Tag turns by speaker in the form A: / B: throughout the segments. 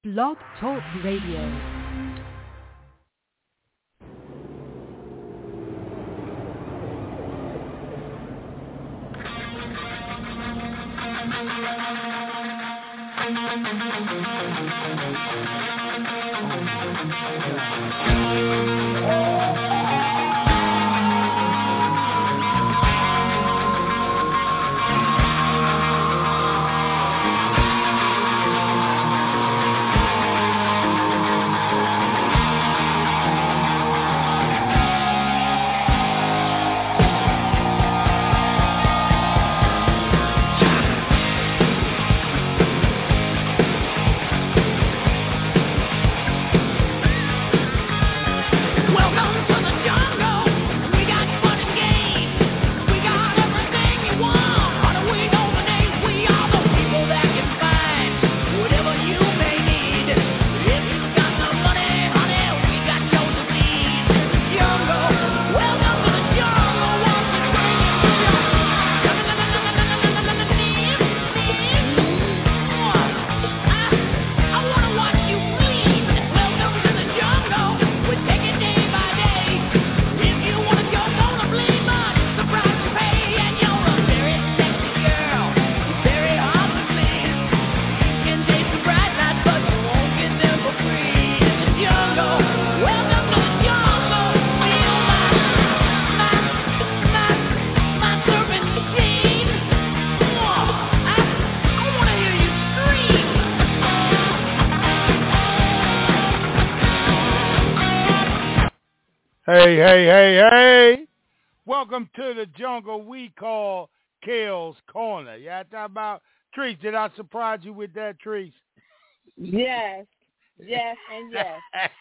A: Blog Talk Radio.
B: Hey. Welcome to the jungle we call Kale's Corner. Yeah, talk about Trees. Did I surprise you with that, Trees?
C: Yes, and yes.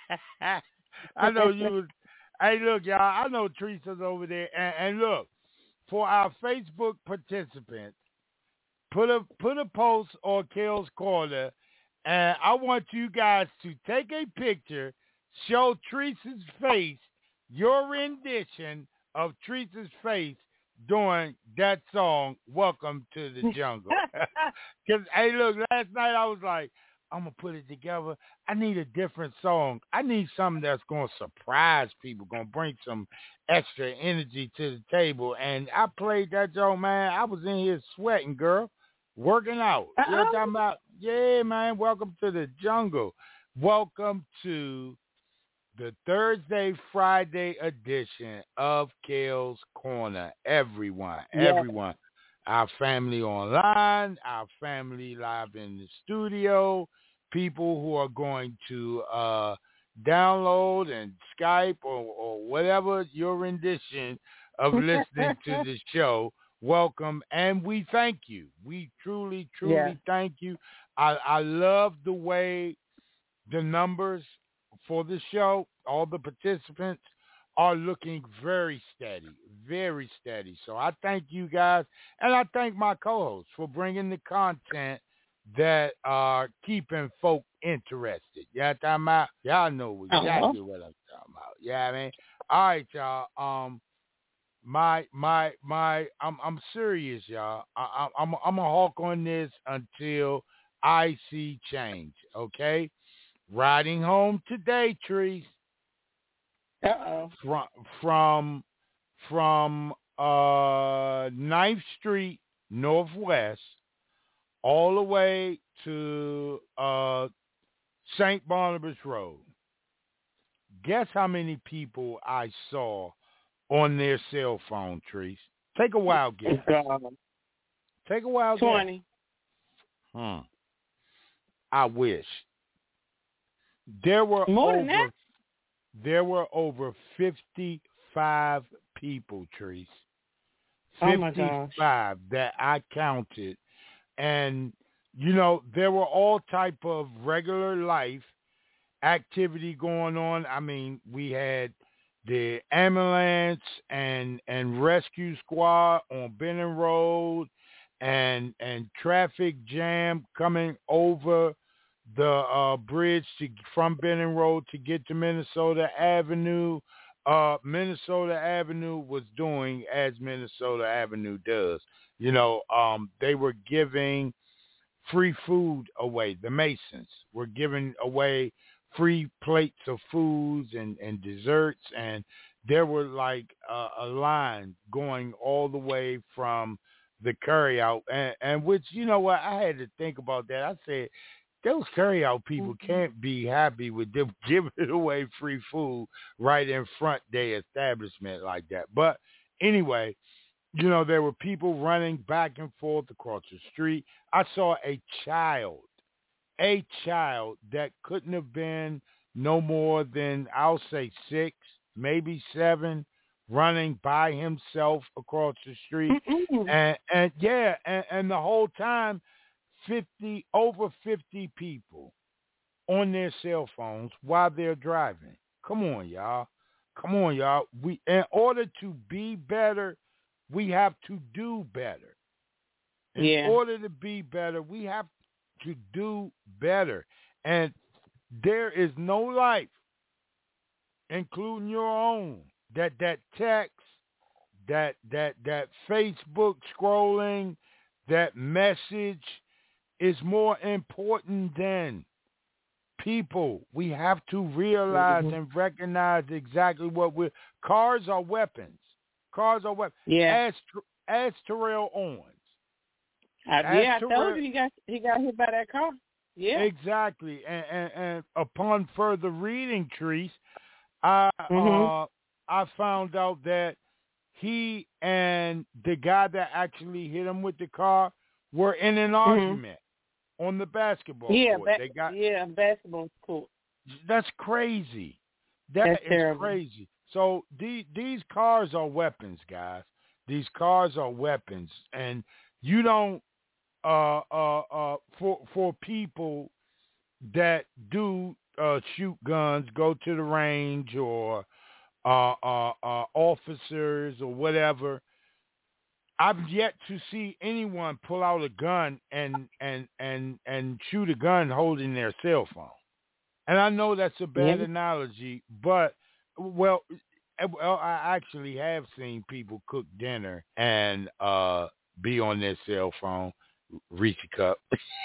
B: I know you was. Hey, look, y'all. I know Teresa's over there. And look, for our Facebook participants, put a post on Kale's Corner, and I want you guys to take a picture, show Teresa's face, your rendition of Teresa's face during that song, Welcome to the Jungle. Because, hey, look, last night I was like, I'm going to put it together. I need a different song. I need something that's going to surprise people, going to bring some extra energy to the table. And I played that joke, man. I was in here sweating, girl, working out. You know what I'm talking about? Yeah, man, welcome to the jungle. Welcome to the Thursday, Friday edition of Kale's Corner. Everyone. Our family online, our family live in the studio, people who are going to download and Skype or whatever your rendition of listening to the show. Welcome, and we thank you. We truly thank you. I love the way the numbers for the show, all the participants are looking very steady. So I thank you guys, and I thank my co-hosts for bringing the content that are keeping folk interested. Y'all talking about? Y'all know exactly what I'm talking about. Yeah, I mean, all right, y'all. I'm serious, y'all. I'm a hawk on this until I see change. Okay. Riding home today, Trees. From 9th Street Northwest all the way to St. Barnabas Road. Guess how many people I saw on their cell phone, Trees? Take a wild guess.
C: 20.
B: I wish. There were over 55 people, Trees. 55 that I counted. And, you know, there were all type of regular life activity going on. I mean, we had the ambulance and rescue squad on Benning Road and traffic jam coming over the bridge from Benning Road to get to Minnesota Avenue. Minnesota Avenue was doing as Minnesota Avenue does. You know, they were giving free food away. The Masons were giving away free plates of foods and desserts, and there were like a line going all the way from the carryout, and which, you know what, I had to think about that. I said, those carryout people can't be happy with them giving away free food right in front their establishment like that. But anyway, you know, there were people running back and forth across the street. I saw a child that couldn't have been no more than, I'll say 6, maybe 7, running by himself across the street. And the whole time, over 50 people on their cell phones while they're driving. Come on, y'all. We, in order to be better, we have to do better. In order to be better, we have to do better. And there is no life, including your own, that text, that Facebook scrolling, that message is more important than people. We have to realize and recognize exactly what cars are weapons. Yeah. Ask Terrell Owens.
C: I told you he got hit by that car. Yeah.
B: Exactly. And upon further reading, Treese, I found out that he and the guy that actually hit him with the car were in an argument on the basketball court.
C: Basketball court.
B: That's crazy. That's
C: terrible.
B: Crazy. So these cars are weapons, guys. These cars are weapons, and you don't for people that do shoot guns, go to the range, or officers or whatever. I've yet to see anyone pull out a gun and shoot a gun holding their cell phone. And I know that's a bad analogy, but I actually have seen people cook dinner and be on their cell phone. Reese cup.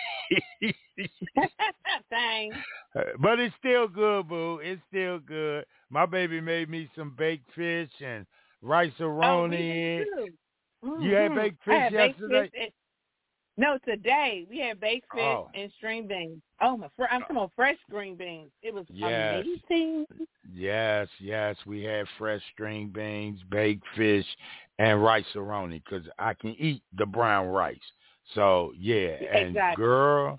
C: Thanks.
B: But it's still good, boo. It's still good. My baby made me some baked fish and rice-a-roni. You had baked fish yesterday?
C: No, today we had baked fish and string beans. I'm talking about fresh string beans. It was amazing.
B: Yes, we had fresh string beans, baked fish, and rice-a-roni because I can eat the brown rice. So, and
C: exactly.
B: girl.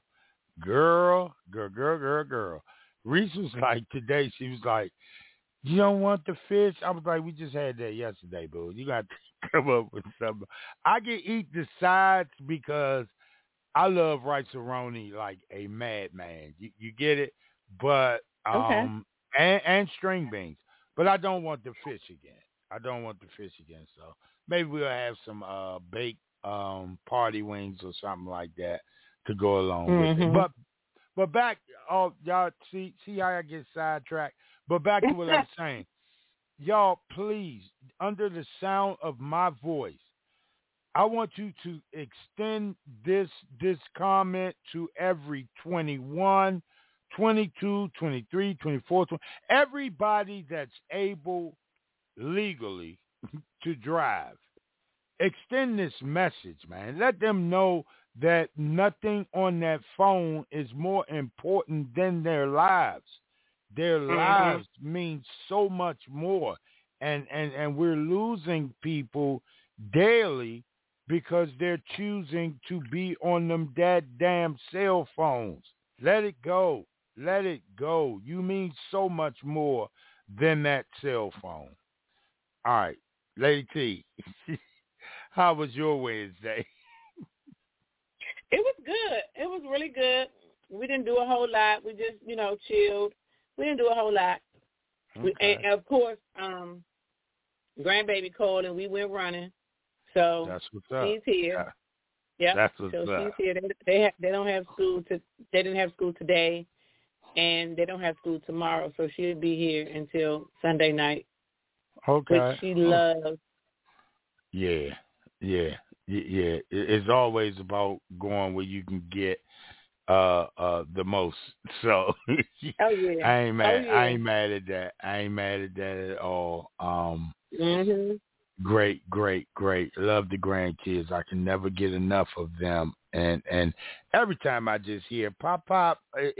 B: Reese was like, today, she was like, you don't want the fish? I was like, we just had that yesterday, boo. You got to come up with something. I can eat the sides because I love rice-a-roni like a madman. You get it? But, and string beans. But I don't want the fish again. So maybe we'll have some baked party wings or something like that to go along with it. But back, y'all see how I get sidetracked. But back to what I was saying, y'all, please, under the sound of my voice, I want you to extend this comment to every 21, 22, 23, 24, 20, everybody that's able legally to drive. Extend this message, man. Let them know that nothing on that phone is more important than their lives. Their lives mean so much more. And we're losing people daily because they're choosing to be on them damn cell phones. Let it go. You mean so much more than that cell phone. All right, Lady T. How was your Wednesday?
C: It was good. It was really good. We didn't do a whole lot. We just, chilled. We didn't do a whole lot.
B: Okay.
C: And of course, grandbaby called and we went running. So
B: that's what's up.
C: She's here.
B: Yeah. That's what's
C: up.
B: So
C: she's here. They don't have school. They didn't have school today, and they don't have school tomorrow. So she'll be here until Sunday night.
B: Okay.
C: Which she loves.
B: Yeah. It's always about going where you can get the most. So
C: Oh yeah.
B: I ain't
C: Oh
B: mad. I
C: yeah.
B: ain't mad at that. I ain't mad at that at all.
C: Mhm.
B: Great, great, great. Love the grandkids. I can never get enough of them. And every time I just hear pop pop,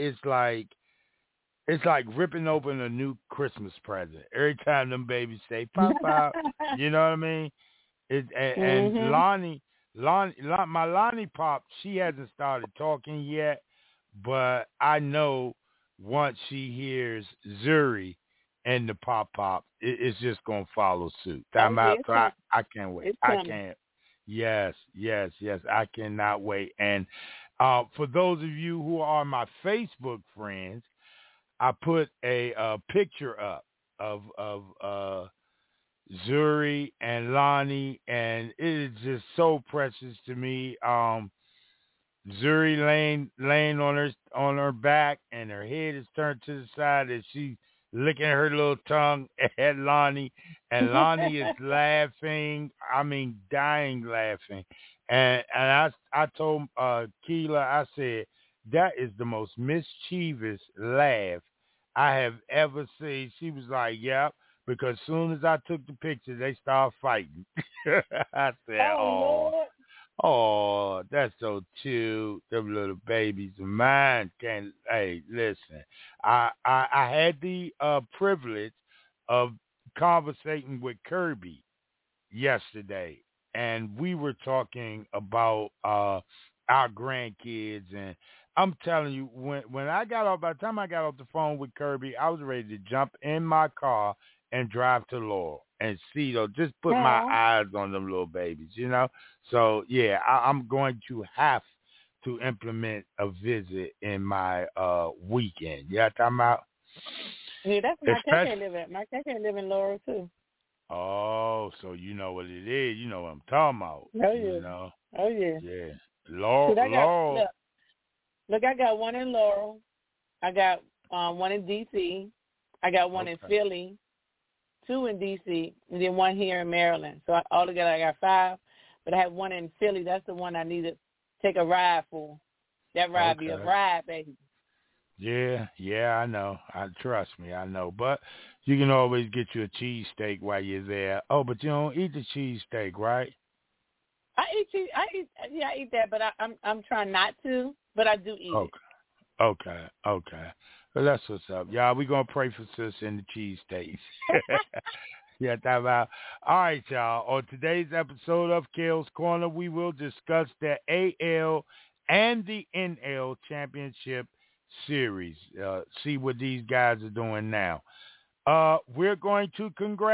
B: it's like ripping open a new Christmas present. Every time them babies say pop pop, you know what I mean? And
C: Mhm.
B: My Lonnie pop, she hasn't started talking yet, but I know once she hears Zuri and the pop pop, it's just gonna follow suit.
C: Oh
B: I'm
C: yeah,
B: out.
C: it's
B: So
C: coming.
B: I can't wait.
C: It's
B: I
C: coming.
B: can't. Yes, yes, yes. I cannot wait. And for those of you who are my Facebook friends, I put a picture up of Zuri and Lonnie, and it is just so precious to me. Zuri laying on her back, and her head is turned to the side, and she's licking her little tongue at Lonnie, and Lonnie is laughing. I mean, dying laughing. And I told Keela, I said that is the most mischievous laugh I have ever seen. She was like, "Yep." Because as soon as I took the picture, they started fighting. I said,
C: Oh
B: "Oh,
C: Lord.
B: oh, that's so cute. Them little babies of mine can." Hey, listen, I had the privilege of conversating with Kirby yesterday, and we were talking about our grandkids. And I'm telling you, when I got off, by the time I got off the phone with Kirby, I was ready to jump in my car and drive to Laurel and see those. Just put my
C: Oh.
B: eyes on them little babies, you know. So yeah, I'm going to have to implement a visit in my weekend. Yeah, talking about
C: Yeah, that's my KK
B: especially.
C: live at. My KK live in Laurel too.
B: Oh, so you know what it is. You know what I'm talking about.
C: Oh
B: You
C: yeah.
B: know.
C: Oh yeah.
B: Yeah.
C: Cause I got
B: Laurel.
C: look, I got one in Laurel. I got one in DC. I got one in
B: Okay.
C: Philly, two in DC, and then one here in Maryland. So altogether I got 5. But I have one in Philly. That's the one I need to take a ride for. That ride be a
B: Okay.
C: ride, baby.
B: Yeah, yeah, I know. I trust me, I know. But you can always get you a cheesesteak while you're there. Oh, but you don't eat the cheesesteak, right?
C: I eat cheese. I eat that, but I'm trying not to. But I do eat it.
B: Okay. Okay. Okay. Well, that's what's up. Y'all, we gonna pray for sis and the cheesesteaks. Yeah, that about. All right, y'all. On today's episode of Kale's Corner, we will discuss the AL and the NL Championship Series. See what these guys are doing now. We're going to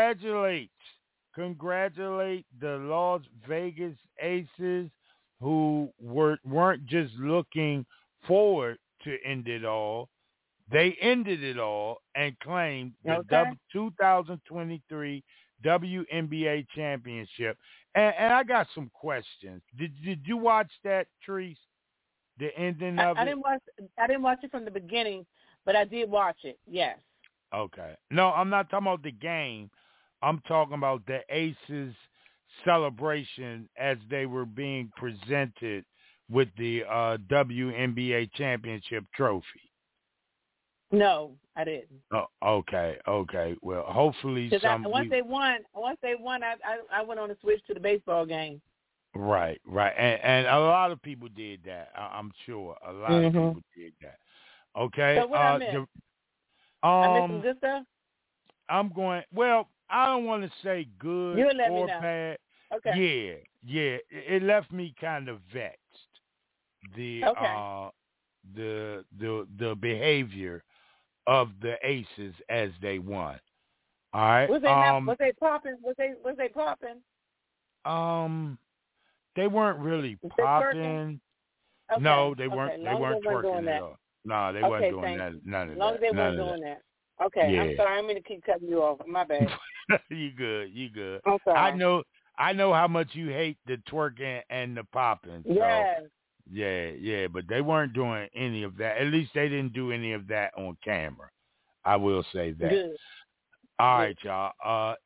B: congratulate the Las Vegas Aces, who weren't just looking forward to end it all. They ended it all and claimed the
C: Okay.
B: 2023 WNBA championship. And I got some questions. Did you watch that, Treese? The ending of
C: I
B: it?
C: didn't watch. I didn't watch it from the beginning, but I did watch it. Yes.
B: Okay. No, I'm not talking about the game. I'm talking about the Aces celebration as they were being presented with the WNBA championship trophy.
C: No, I didn't.
B: Oh, okay, okay. Well, hopefully
C: Because
B: some
C: once
B: we
C: they won, I went on to switch to the baseball game.
B: right, right, and a lot of people did that. I'm sure a lot of
C: Mhm.
B: people did that. Okay,
C: So what I missed? I missed some
B: um,
C: good stuff.
B: I'm going. Well, I don't want to say good
C: You'll let me
B: or
C: know.
B: bad.
C: Okay.
B: Yeah, yeah. It left me kind of vexed. The
C: Okay.
B: uh, the behavior of the Aces as they won. All right.
C: Was they not? Was they popping? Was they popping?
B: Um, they weren't really
C: Was they twerking?
B: popping.
C: Okay.
B: No, they weren't.
C: Okay. As
B: They
C: long as they
B: weren't
C: weren't doing
B: twerking at
C: that.
B: all. No, they weren't
C: Okay.
B: doing
C: Thank
B: that.
C: you.
B: None
C: As
B: of
C: long
B: that.
C: as they
B: None
C: weren't
B: of that.
C: doing that. Okay. I'm
B: Yeah,
C: sorry. I'm going to keep cutting you off. My bad.
B: you good. You good.
C: I'm
B: I
C: sorry.
B: know. I know how much you hate the twerking and the popping. So
C: Yes.
B: yeah, yeah. But they weren't doing any of that. At least they didn't do any of that on camera. I will say that.
C: Good.
B: All
C: Good.
B: right, y'all.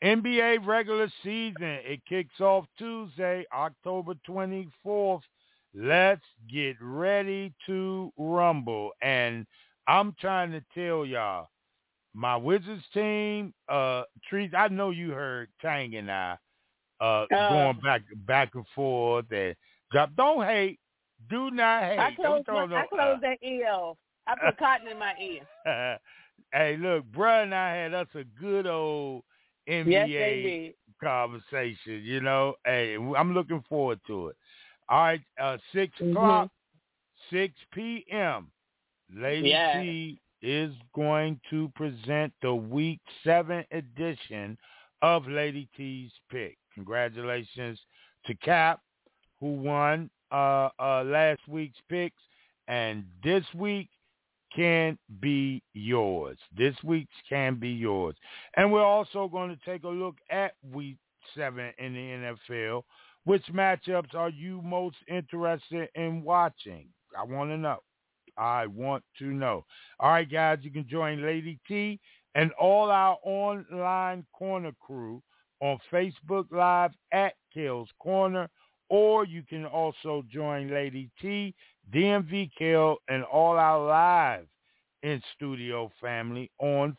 B: NBA regular season, it kicks off Tuesday, October 24th. let's get ready to rumble. And I'm trying to tell y'all, my Wizards team, Trees, I know you heard Tang and I going back and forth and drop. Don't hate. Do not hate.
C: I closed that ear off. I put cotton in my ear.
B: Hey, look, bruh and I had us a good old NBA conversation, you know. Hey, I'm looking forward to it. All right, 6 o'clock, 6 p.m., Lady T is going to present the Week 7 edition of Lady T's Pick. Congratulations to Cap, who won last week's picks, and this week can be yours. This week's can be yours. And we're also going to take a look at Week 7 in the NFL. Which matchups are you most interested in watching? I want to know. I want to know. All right, guys, you can join Lady T and all our online corner crew on Facebook Live at Kale's Corner, or you can also join Lady T, DMV Kale, and all our live in-studio family on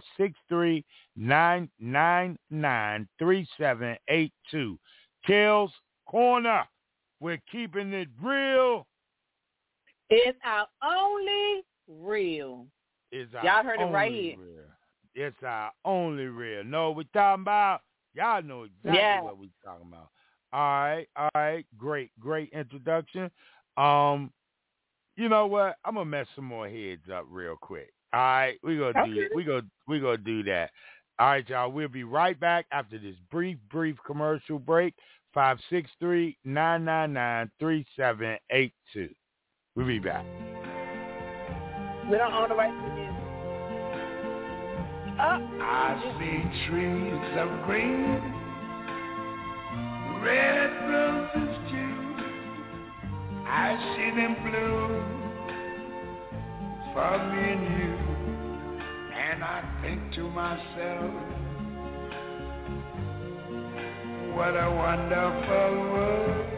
B: 563-999-3782. Kale's Corner. We're keeping it real.
C: It's our only real. Y'all heard it right here.
B: Real. It's our only real. Know what we're talking about? Y'all know exactly what we're talking about. All right. Great introduction. You know what? I'm gonna mess some more heads up real quick. All right, we're gonna do it. We're gonna do that. All right, y'all. We'll be right back after this brief commercial break. 563-999-3782. We'll be back.
C: We don't own the right to music.
A: I see trees of green, red roses too. I see them bloom for me and you. And I think to myself, what a wonderful world.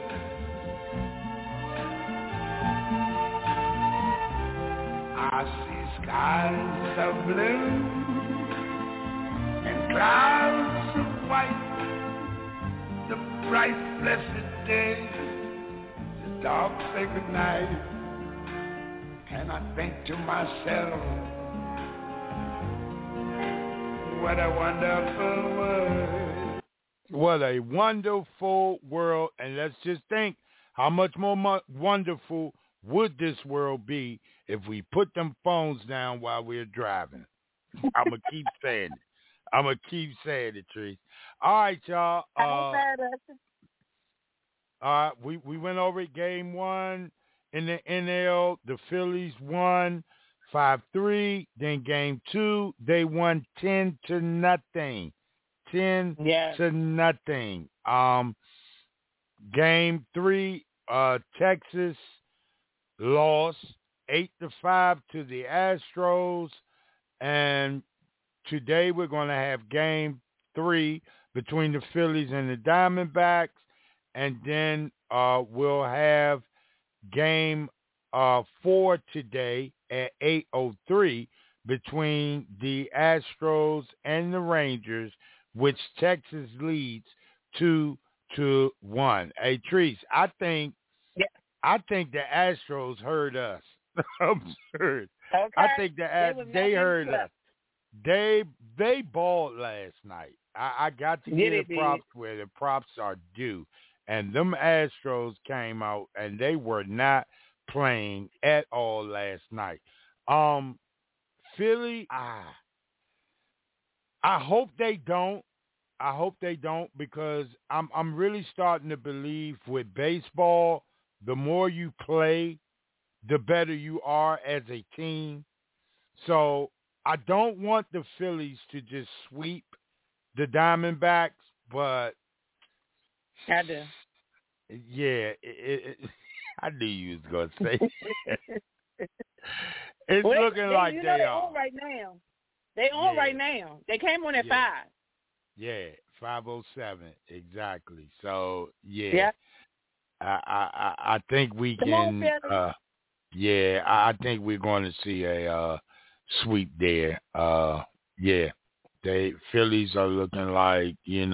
A: I see skies of blue and clouds of white, the bright blessed day, the dark sacred night. And I think to myself, what a wonderful world.
B: What a wonderful world. And let's just think, how much more wonderful would this world be if we put them phones down while we're driving? I'm going to keep saying it. I'm going to keep saying it, Tree. All right, y'all. All right, we went over game 1 in the NL. The Phillies won 5-3. Then game 2, they won 10-0. 10-0. Game 3, Texas lost 8-5 to the Astros. And today we're going to have game 3 between the Phillies and the Diamondbacks. And then we'll have game 4 today at 8:03 between the Astros and the Rangers, which Texas leads 2-1. Hey, Treese, I think the Astros heard us. I'm sure.
C: Okay.
B: I think they heard us. They balled last night. I got to give props where the props are due. And them Astros came out, and they were not playing at all last night. Philly, I hope they don't. I hope they don't, because I'm really starting to believe with baseball, the more you play, the better you are as a team. So I don't want the Phillies to just sweep the Diamondbacks, but
C: I do.
B: Yeah, I knew you was going to say that. It's looking like they are.
C: On right now. They on right now. They came on at 5.
B: Yeah, 5:07, exactly. So, yeah. I think we
C: Come on,
B: can.
C: Philly.
B: Yeah, I think we're going to see a sweep there. Yeah, Phillies are looking like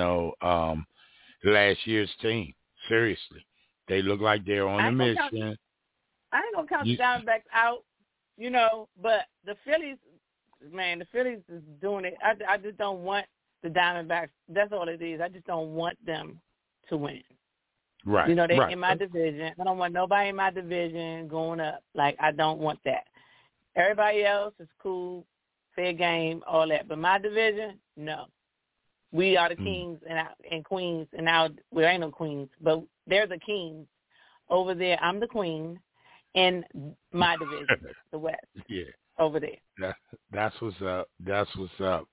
B: last year's team. Seriously, they look like they're on a mission.
C: I ain't gonna count the Diamondbacks out, but the Phillies, man, the Phillies is doing it. I just don't want the Diamondbacks. That's all it is. I just don't want them to win.
B: Right.
C: They're
B: right.
C: in my division. I don't want nobody in my division going up. Like, I don't want that. Everybody else is cool, fair game, all that. But my division, no. We are the kings and queens, and now we ain't no queens, but they're the kings over there. I'm the queen in my division, the West.
B: Yeah.
C: Over there.
B: That's what's up. That's what's up.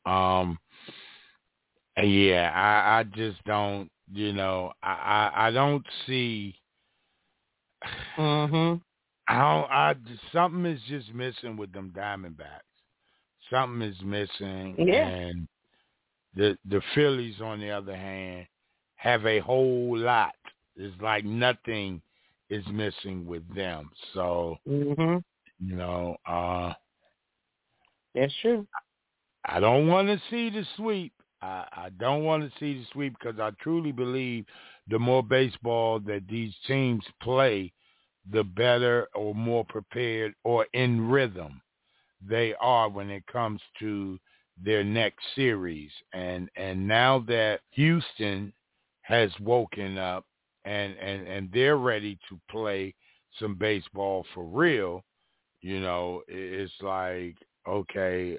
B: Yeah, I just don't. I don't see.
C: Mhm.
B: Something is just missing with them Diamondbacks. Something is missing,
C: Yeah.
B: and the Phillies, on the other hand, have a whole lot. It's like nothing is missing with them. So,
C: that's true.
B: I don't want to see the sweep. I don't want to see the sweep because I truly believe the more baseball that these teams play, the better or more prepared or in rhythm they are when it comes to their next series. And now that Houston has woken up and they're ready to play some baseball for real, it's like, okay,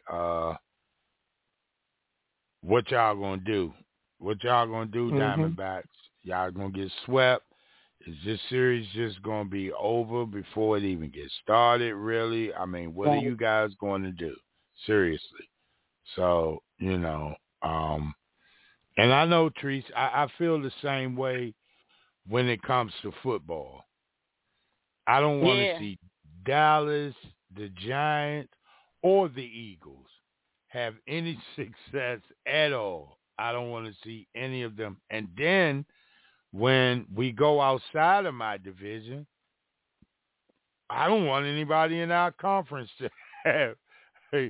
B: what y'all gonna do? What y'all gonna do, Diamondbacks? Y'all gonna get swept? Is this series just gonna be over before it even gets started? Really? I mean, what are you guys going to do? Seriously. So, and I know, Treese, I feel the same way when it comes to football. I don't want to see Dallas, the Giants, or the Eagles have any success at all. I don't want to see any of them. And then when we go outside of my division, I don't want anybody in our conference to have good.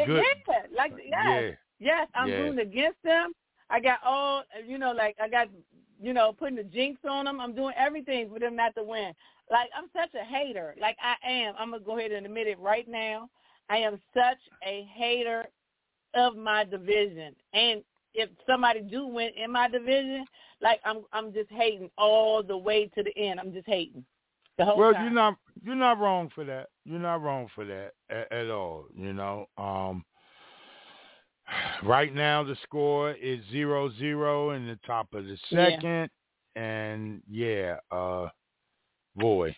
C: Yes, I'm rooting against them. I got all, putting the jinx on them. I'm doing everything for them not to win. Like, I'm such a hater. Like, I am. I'm going to go ahead and admit it right now. I am such a hater of my division. And if somebody do win in my division, like, I'm just hating all the way to the end. I'm just hating the whole time.
B: Well, you're not wrong for that. You're not wrong for that at all. Right now the score is 0-0 in the top of the second, and boy,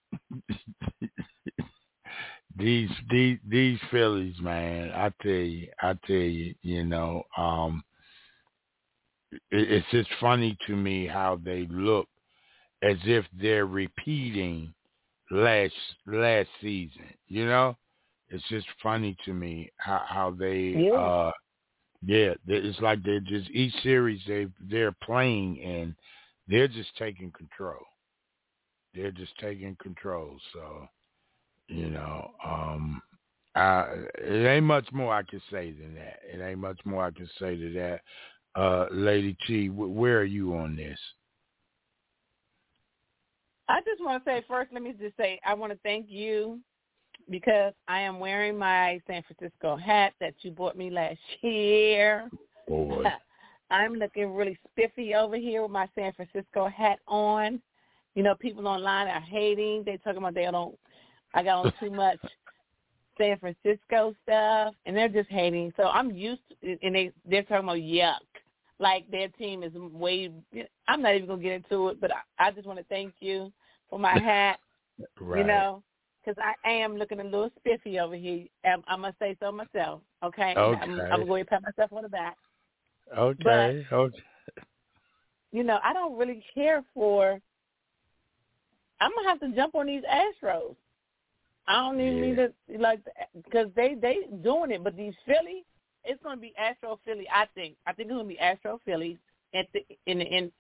B: these Phillies, man, I tell you, it's just funny to me how they look as if they're repeating last season. It's just funny to me how they it's like they're just each series they're playing and they're just taking control. They're just taking control. So, it ain't much more I can say than that. It ain't much more I can say to that. Lady T, where are you on this?
C: I just want to say first, let me just say I want to thank you because I am wearing my San Francisco hat that you bought me last year.
B: Boy.
C: I'm looking really spiffy over here with my San Francisco hat on. People online are hating. They're talking about I got on too much San Francisco stuff, and they're just hating. So I'm used to, and they're talking about yuck. Like their team is way, I'm not even going to get into it, but I just want to thank you for my hat,
B: right.
C: because I am looking a little spiffy over here. I'm going to say so myself, okay? I'm going to go and pat myself on the back.
B: Okay.
C: But, I don't really care for, I'm going to have to jump on these Astros. I don't even need to, because they doing it, but these Phillies, it's going to be Astro Philly, I think. I think it's going to be Astro Phillies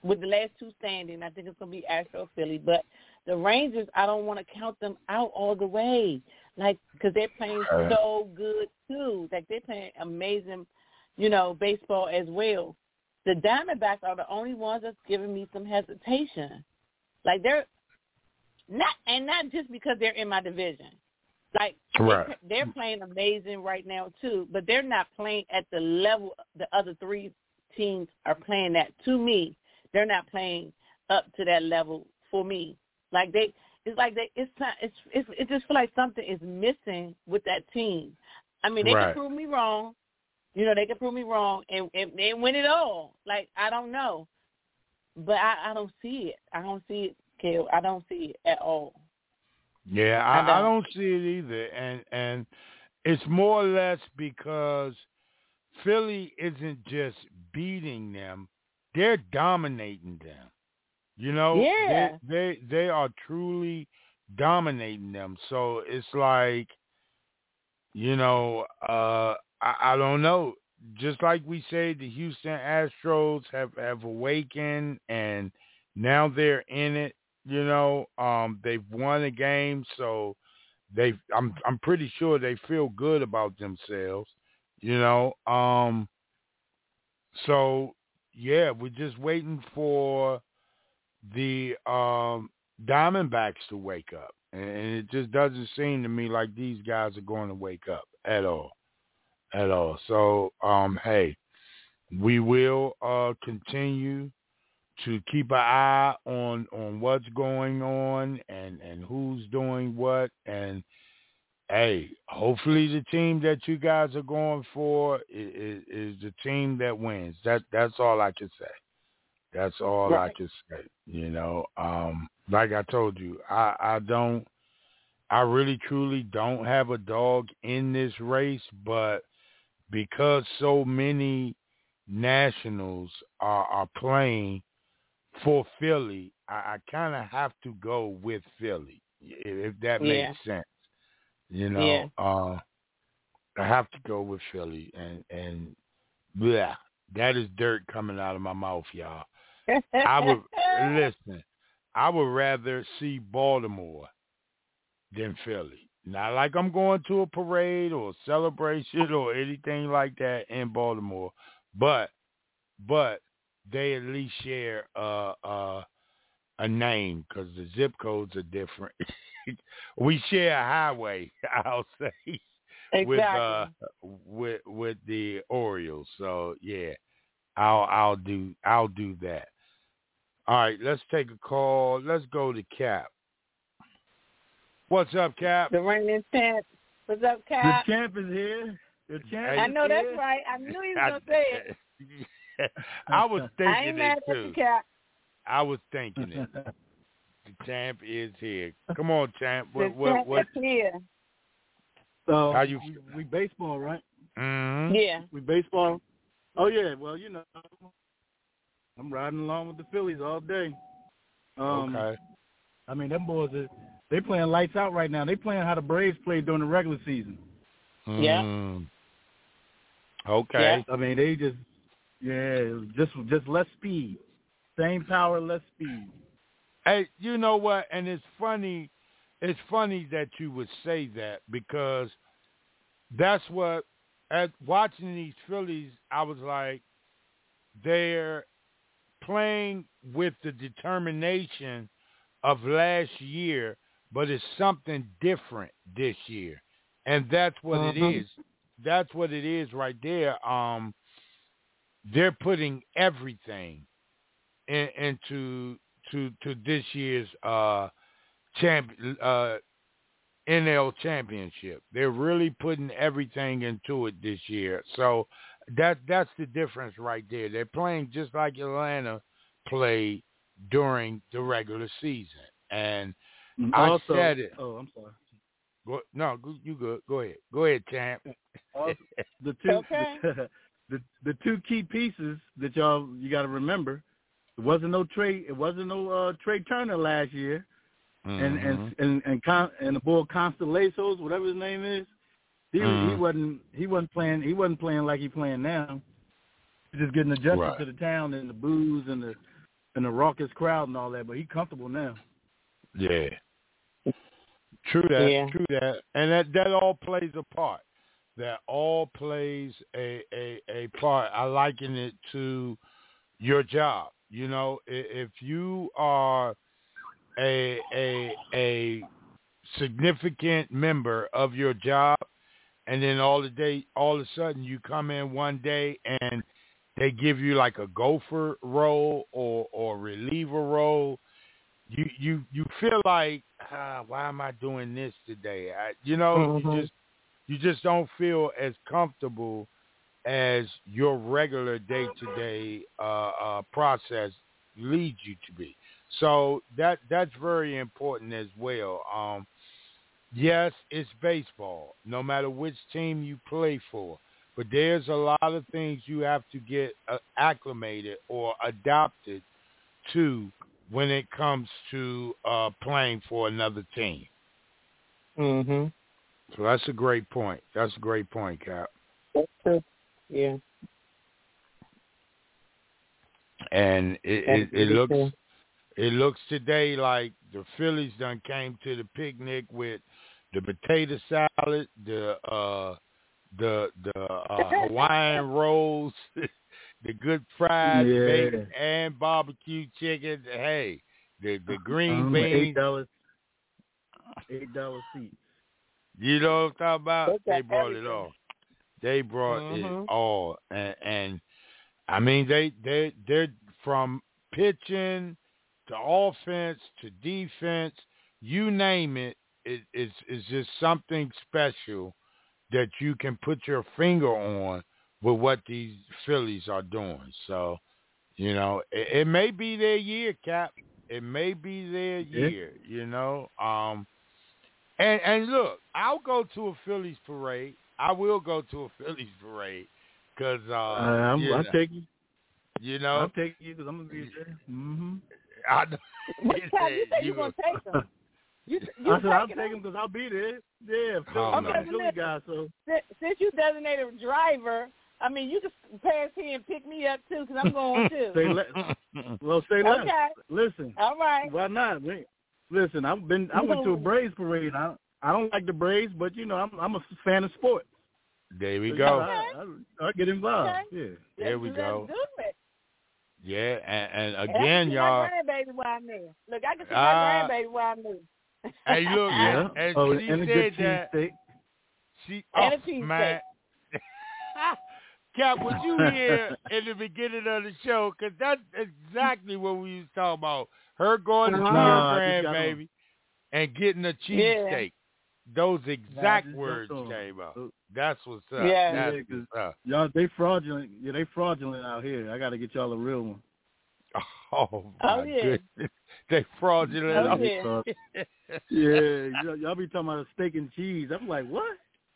C: with the last two standing. I think it's going to be Astro Philly. But the Rangers, I don't want to count them out all the way, like, because they're playing so good too. Like, they're playing amazing, baseball as well. The Diamondbacks are the only ones that's giving me some hesitation. Like, they're not just because they're in my division. Like, they're playing amazing right now too, but they're not playing at the level the other three teams are playing at. To me, they're not playing up to that level for me. Like, it just feel like something is missing with that team. I mean, they can prove me wrong. They can prove me wrong and win it all. Like, I don't know. But I don't see it. I don't see it, Kel. I don't see it at all.
B: Yeah, I don't see it either. And it's more or less because Philly isn't just beating them. They're dominating them.
C: Yeah.
B: They are truly dominating them. So it's like, I don't know. Just like we say, the Houston Astros have awakened, and now they're in it. They've won a game, so I'm pretty sure they feel good about themselves. So yeah, we're just waiting for the Diamondbacks to wake up, and it just doesn't seem to me like these guys are going to wake up at all. So, hey, we will continue to keep an eye on what's going on and who's doing what. And, hey, hopefully the team that you guys are going for is the team that wins. That's all I can say. That's all I can say. Like I told you, I really truly don't have a dog in this race, but because so many nationals are playing for Philly, I kind of have to go with Philly, if that makes sense. I have to go with Philly, and yeah, that is dirt coming out of my mouth, y'all. I would rather see Baltimore than Philly. Not like I'm going to a parade or a celebration or anything like that in Baltimore, but they at least share a name because the zip codes are different. We share a highway, I'll say, with the Orioles. So yeah, I'll do that. All right, let's take a call. Let's go to Cap. What's up, Cap?
C: The reigning champ. What's up, Cap?
D: The champ is here.
C: I know that's right. I knew he was going to say it.
B: I was thinking
C: I ain't mad
B: it,
C: at
B: too.
C: you, Cap.
B: I was thinking it. The champ is here. Come on, champ. What?
C: Champ is here.
D: So,
B: how you
D: we baseball, right?
B: Mm-hmm.
C: Yeah.
D: We baseball. Oh, yeah. Well, I'm riding along with the Phillies all day.
B: Okay.
D: I mean, them boys they playing lights out right now. They playing how the Braves played during the regular season.
C: Yeah.
B: Okay.
C: Yeah.
D: I mean, they just less speed. Same power, less speed.
B: Hey, you know what? And it's funny that you would say that because that's what, watching these Phillies, I was like, they're playing with the determination of last year, but it's something different this year. And that's what it is. That's what it is right there. They're putting everything into this year's NL championship. They're really putting everything into it this year. So that's the difference right there. They're playing just like Atlanta played during the regular season. And I said it.
D: Oh, I'm sorry.
B: You good. Go ahead. Go ahead, champ.
D: Also, the two key pieces that you got to remember. It wasn't no Trey Turner last year, and the boy Constellasos, whatever his name is, he wasn't playing like he's playing now. He's just getting adjusted to the town and the booze and and the raucous crowd and all that, but he's comfortable now.
B: Yeah. True that. And that all plays a part. That all plays a part. I liken it to your job. You know, if you are a significant member of your job, and then all of a sudden you come in one day and they give you like a gopher role or reliever role, you feel like, why am I doing this today? You just don't feel as comfortable as your regular day-to-day process leads you to be. So that's very important as well. Yes, it's baseball, no matter which team you play for. But there's a lot of things you have to get acclimated or adapted to when it comes to playing for another team.
C: Mm-hmm.
B: So that's a great point. That's a great point, Cap.
C: That's true. Yeah.
B: And it looks today like the Phillies done came to the picnic with the potato salad, the Hawaiian rolls, the good fried bacon and barbecue chicken. Hey, the green beans.
D: $8 seats.
B: You know what I'm talking about? They brought
C: everything.
B: it all. They brought it all, and I mean they're from pitching to offense to defense, you name it. It's just something special that you can put your finger on with what these Phillies are doing. So, you know, it may be their year, Cap. It may be their year, you know. And look, I'll go to a Phillies parade. I will go to a Phillies parade because
D: I'll take you.
B: You know,
D: I'll take you because I'm gonna be there. Mm-hmm.
B: I know.
C: What time you think you're gonna take them?
D: I said I'll take them because I'll be there. Yeah, I'm a Philly guy. So
C: since you designated a driver, I mean, you can pass here and pick me up too because I'm going too.
D: Say less.
C: Okay.
D: Listen.
C: All right.
D: Why not? Listen, I went to a Braves parade. I don't like the Braves, but you know I'm a fan of sports.
B: There we
D: so,
B: go.
D: I get involved.
C: Okay.
D: Yeah.
B: There we go.
C: Let's do it.
B: Yeah, and again,
C: y'all. I can see my grandbaby while I'm there. Look, I can see my grandbaby while I'm there.
B: Hey, look, and she
D: and a
B: said
D: good
B: that.
D: Steak.
C: And a cheese
B: man. Cap, was you here in the beginning of the show? Because that's exactly what we was talking about. Her going to see her grandbaby and getting a cheesesteak. Those exact words came up. That's what's up.
C: Yeah.
B: That's what's up.
D: Y'all, they fraudulent. Yeah, they fraudulent out here. I got to get y'all a real one.
B: Oh, my goodness. They fraudulent.
C: Oh, yeah.
D: Yeah, y'all be talking about a steak and cheese. I'm like, what?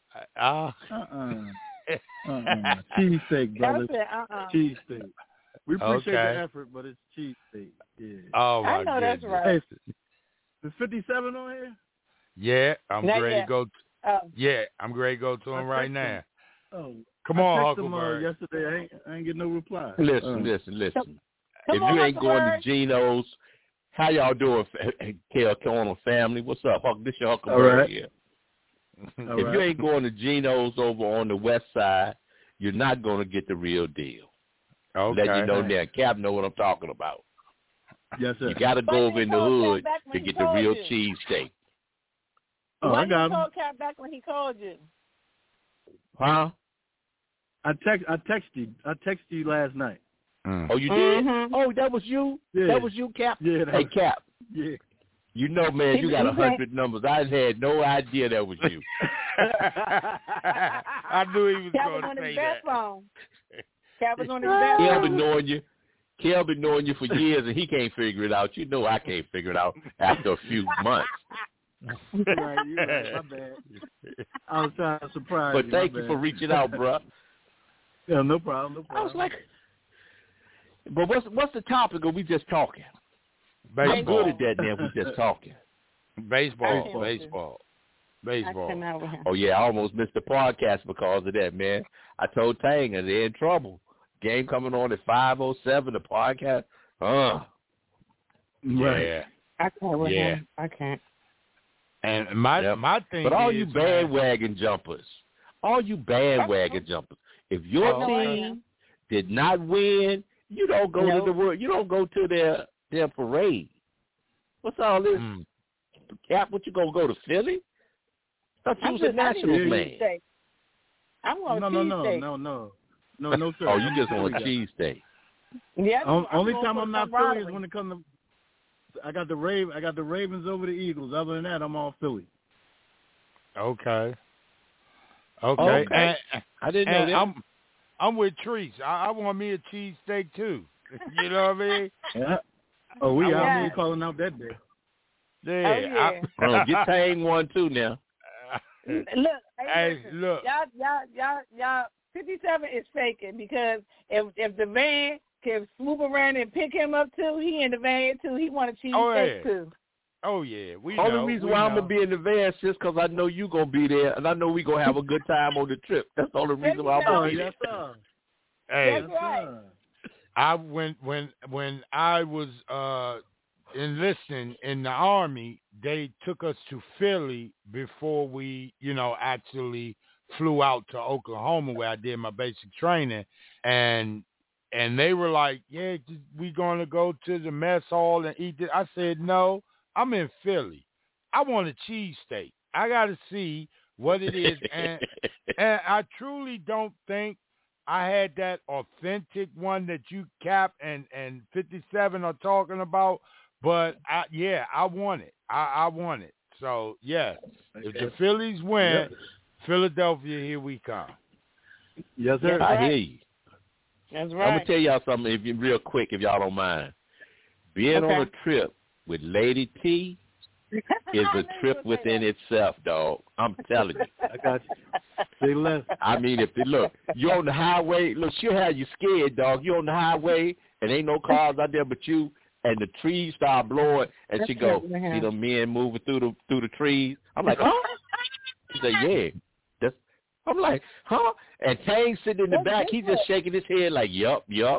D: Cheesesteak, brother. Cheesesteak. We appreciate the effort, but it's cheesesteak. Yeah.
B: Oh, my
C: I know
B: goodness.
C: that's right.
D: Hey, is 57 on here?
B: Yeah, I'm
C: Not
B: ready
C: yet.
B: to go.
C: Yeah,
B: I'm ready to go to him right now.
D: Oh,
B: come on,
D: Huckleberry. Yesterday, I ain't get no reply.
E: Listen. If
C: on,
E: you ain't going to
C: Huckleberry.
E: Geno's, how y'all doing, Carolina family? What's up, Huck? This your Huckleberry here. If you ain't going to Geno's over on the west side, you're not going to get the real deal.
B: Okay.
E: Let you know that. Cap know what I'm talking about.
D: Yes, sir.
E: You got to go over in the hood to get the real cheesesteak.
D: Oh,
C: Why
D: I got
C: you call Cap back when he called you?
E: Huh?
D: I texted you last night.
E: Oh, you did? Mm-hmm. Oh, that was you?
D: Yeah.
E: That was you, Cap?
D: Yeah.
E: Hey, Cap.
D: Yeah.
E: You know, man, you got 100 numbers. I had no idea that was you.
B: I knew he was going to say that.
C: Cap was on his best phone.
E: Kel been knowing you for years, and he can't figure it out. You know I can't figure it out after a few months.
D: You're right. My bad. I was trying to surprise you.
E: But thank you for reaching out, bro.
D: Yeah, no problem.
E: I was like, but what's the topic? Or we just talking?
B: Baseball.
E: I'm good at that now. We just talking.
B: Baseball.
E: Oh, yeah, I almost missed the podcast because of that, man. I told Tanga they're in trouble. Game coming on at 5:07, the podcast.
D: Right.
B: Yeah.
C: I can't with him. I can't.
B: And my thing
E: but all
B: is,
E: you bandwagon jumpers, if your team did not win, you don't go to the world. You don't go to their parade. What's all this? Cap, what you gonna go to Philly? I thought you was a Nationals man.
C: I'm on cheesesteak.
D: No, sir.
E: Oh, you just want a cheesesteak.
C: Yeah.
D: Only time I'm not Philly is when it comes to. I got the Ravens over the Eagles. Other than that, I'm all Philly.
B: Okay.
E: I didn't know that.
B: I'm with Treese. I want me a cheesesteak too. You know what I mean?
D: Yeah. Oh, we out here calling out that day.
B: Yeah.
E: Get Tang one too now.
C: Look, y'all 57 is faking because if the van can swoop around and pick him up too, he in the van too. He want a cheesesteak too.
B: Oh yeah,
E: Only reason why I'm gonna be in the van is just because I know you gonna be there, and I know we gonna have a good time on the trip. That's the only reason why I'm gonna be there.
B: Hey,
C: that's right.
B: When I was enlisting in the Army, they took us to Philly before we, actually flew out to Oklahoma where I did my basic training, and they were like, "Yeah, we gonna go to the mess hall and eat it." I said, "No, I'm in Philly. I want a cheesesteak. I got to see what it is," and I truly don't think I had that authentic one that you, Cap, and 57 are talking about. But I want it. I want it. So yeah, if the Phillies win, Philadelphia, here we come.
D: Yes, sir.
E: I hear you.
C: That's right.
E: I'm gonna tell y'all something, real quick, if y'all don't mind. Being on a trip with Lady T is a trip within itself, dog. I'm telling you.
D: I got you. Say less.
E: I mean, you're on the highway. Look, she'll have you scared, dog. You're on the highway, and ain't no cars out there but you, and the trees start blowing, and she go, "See the men moving through the trees?" I'm like, "Huh?" She said, "Yeah." I'm like, "Huh?" And Tang sitting in the back, he's just shaking his head like, "Yup."
B: Oh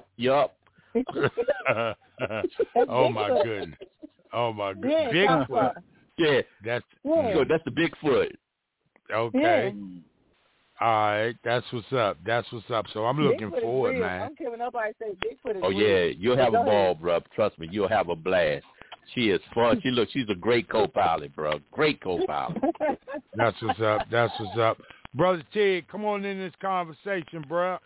B: my goodness. Bigfoot.
E: Yeah.
B: That's
E: the Bigfoot.
B: Okay. All right, that's what's up. So I'm looking
C: Bigfoot
B: forward,
C: man.
B: man.
C: I don't care when nobody say Bigfoot is
E: Oh
C: real.
E: yeah, you'll have a ball, bro. Trust me, you'll have a blast. She is fun. She's a great co-pilot, bro. Great co-pilot.
B: That's what's up. Brother Ted, come on in this conversation, bro.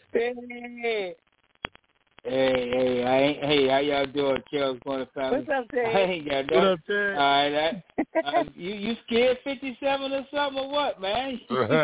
F: Hey, how y'all doing, Charles Corner family?
C: What's up, Ted?
F: I ain't got that.
D: What up, Ted?
F: All right, you scared 57 or something or what, man?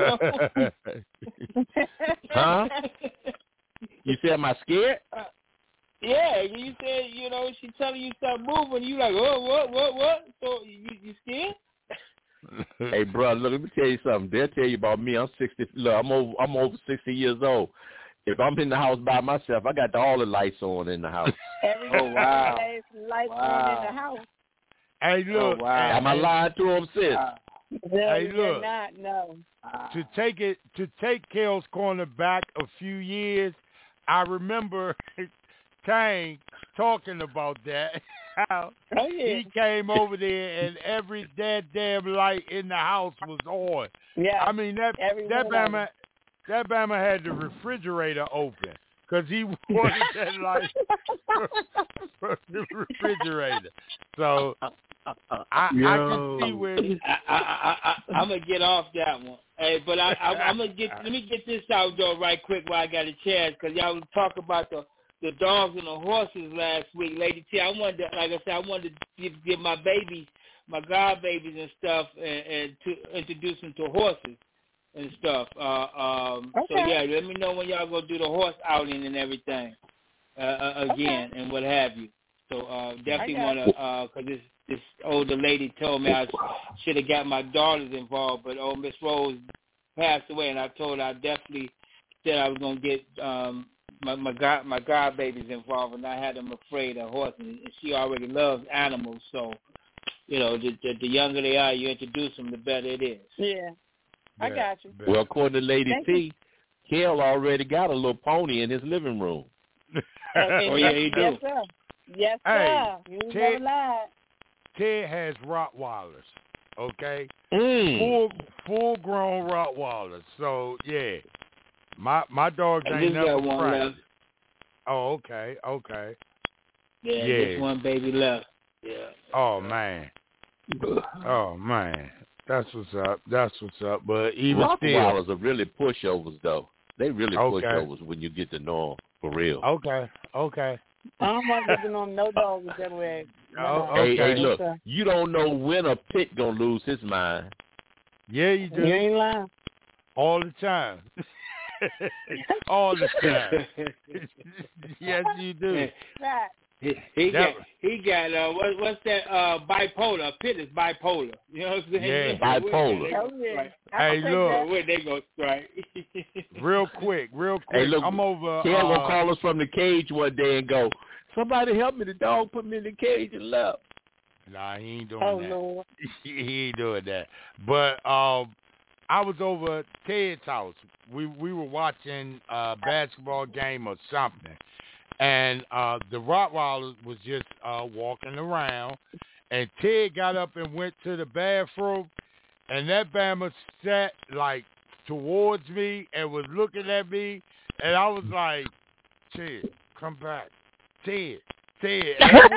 E: Huh? You said, am I scared?
F: Yeah, you said, she telling you stop moving. You like, oh, what? So you scared?
E: Hey, bro, look, let me tell you something. They'll tell you about me. I'm 60. Look, I'm over 60 years old. If I'm in the house by myself, I got all the lights on in the house.
F: Wow.
C: Lights on in the house.
B: Hey, look.
F: Wow.
E: Am I lying to him, sis?
B: Hey, look.
C: Not, no.
B: To take Kale's Corner back a few years, I remember Tang talking about that. How he came over there and every damn light in the house was on.
C: Yeah.
B: I mean that Bama had the refrigerator open because he wanted that light from the refrigerator. So I can see where
F: I'm gonna get off that one. Hey, but I'm gonna let me get this out though right quick while I got a chance, because y'all was talking about the dogs and the horses last week, Lady T. I wanted to give my babies, my god babies and stuff, and to introduce them to horses and stuff. So yeah, let me know when y'all gonna do the horse outing and everything again and what have you. So definitely wanna, because this older lady told me I should have got my daughters involved, but Miss Rose passed away, and I told her I definitely said I was gonna get my god babies involved, and I had them afraid of horses. And she already loves animals, so the younger they are, you introduce them, the better it is.
C: Yeah, I got you.
E: Well, according to Lady T, Kale already got a little pony in his living room.
F: Oh yeah, he do.
C: Yes, sir. Yes, sir. You never lied.
B: Ted has Rottweilers, okay? Full grown Rottweilers. So yeah. My dogs ain't never cracked. Oh, okay.
F: Yeah, just one baby left. Yeah.
B: Oh man. That's what's up. But even
E: Rottweilers are really pushovers, though. They really pushovers when you get to know them, for real.
B: Okay.
C: I don't want to get to know no dogs that way.
E: Hey, look, you don't know when a pit gonna lose his mind.
B: Yeah, you do.
C: You ain't lying.
B: All the time. All the time. Yes, you do.
F: He got what's that bipolar? Pit is bipolar. You know what I'm saying?
E: Yeah, bipolar.
B: Hey, look.
F: Where they go strike?
B: Real quick.
E: Hey, look,
B: I'm over.
E: Ted will call us from the cage one day and go, "Somebody help me! The dog put me in the cage and left."
B: Nah, he ain't doing that.
C: Lord.
B: He ain't doing that. But I was over at Ted's house. We were watching a basketball game or something. And the Rottweiler was just walking around. And Ted got up and went to the bathroom. And that Bama sat, like, towards me and was looking at me. And I was like, Ted, come back. Ted. And